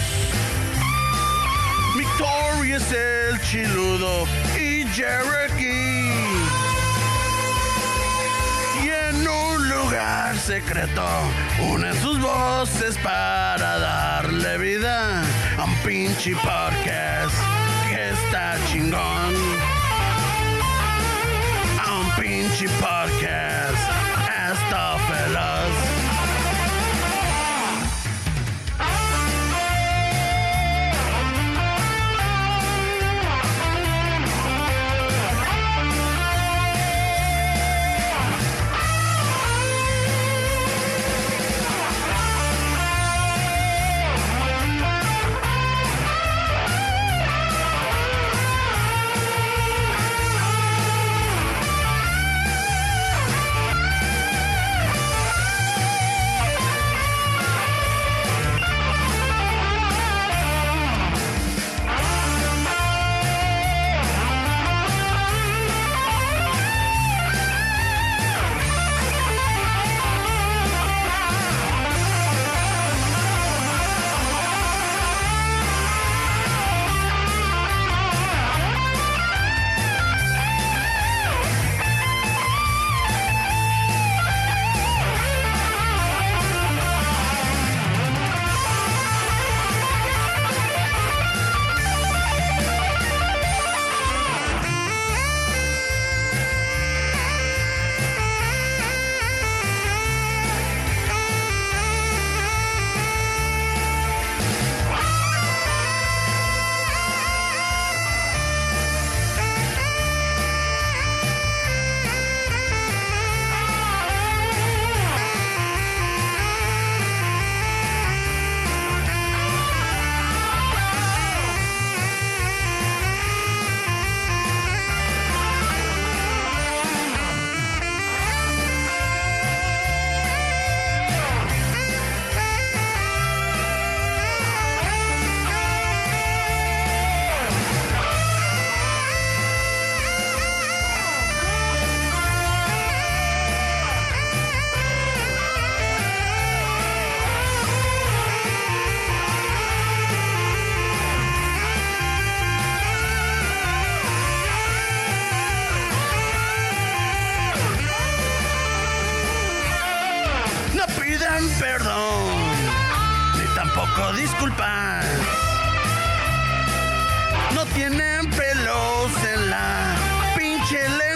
Victoria es el chiludo y Cherokee. Y en un lugar secreto unen sus voces para darle vida a un pinche podcast que está chingón. A un pinche podcast está feliz. pido disculpas. No tienen pelos en la pinche lengua.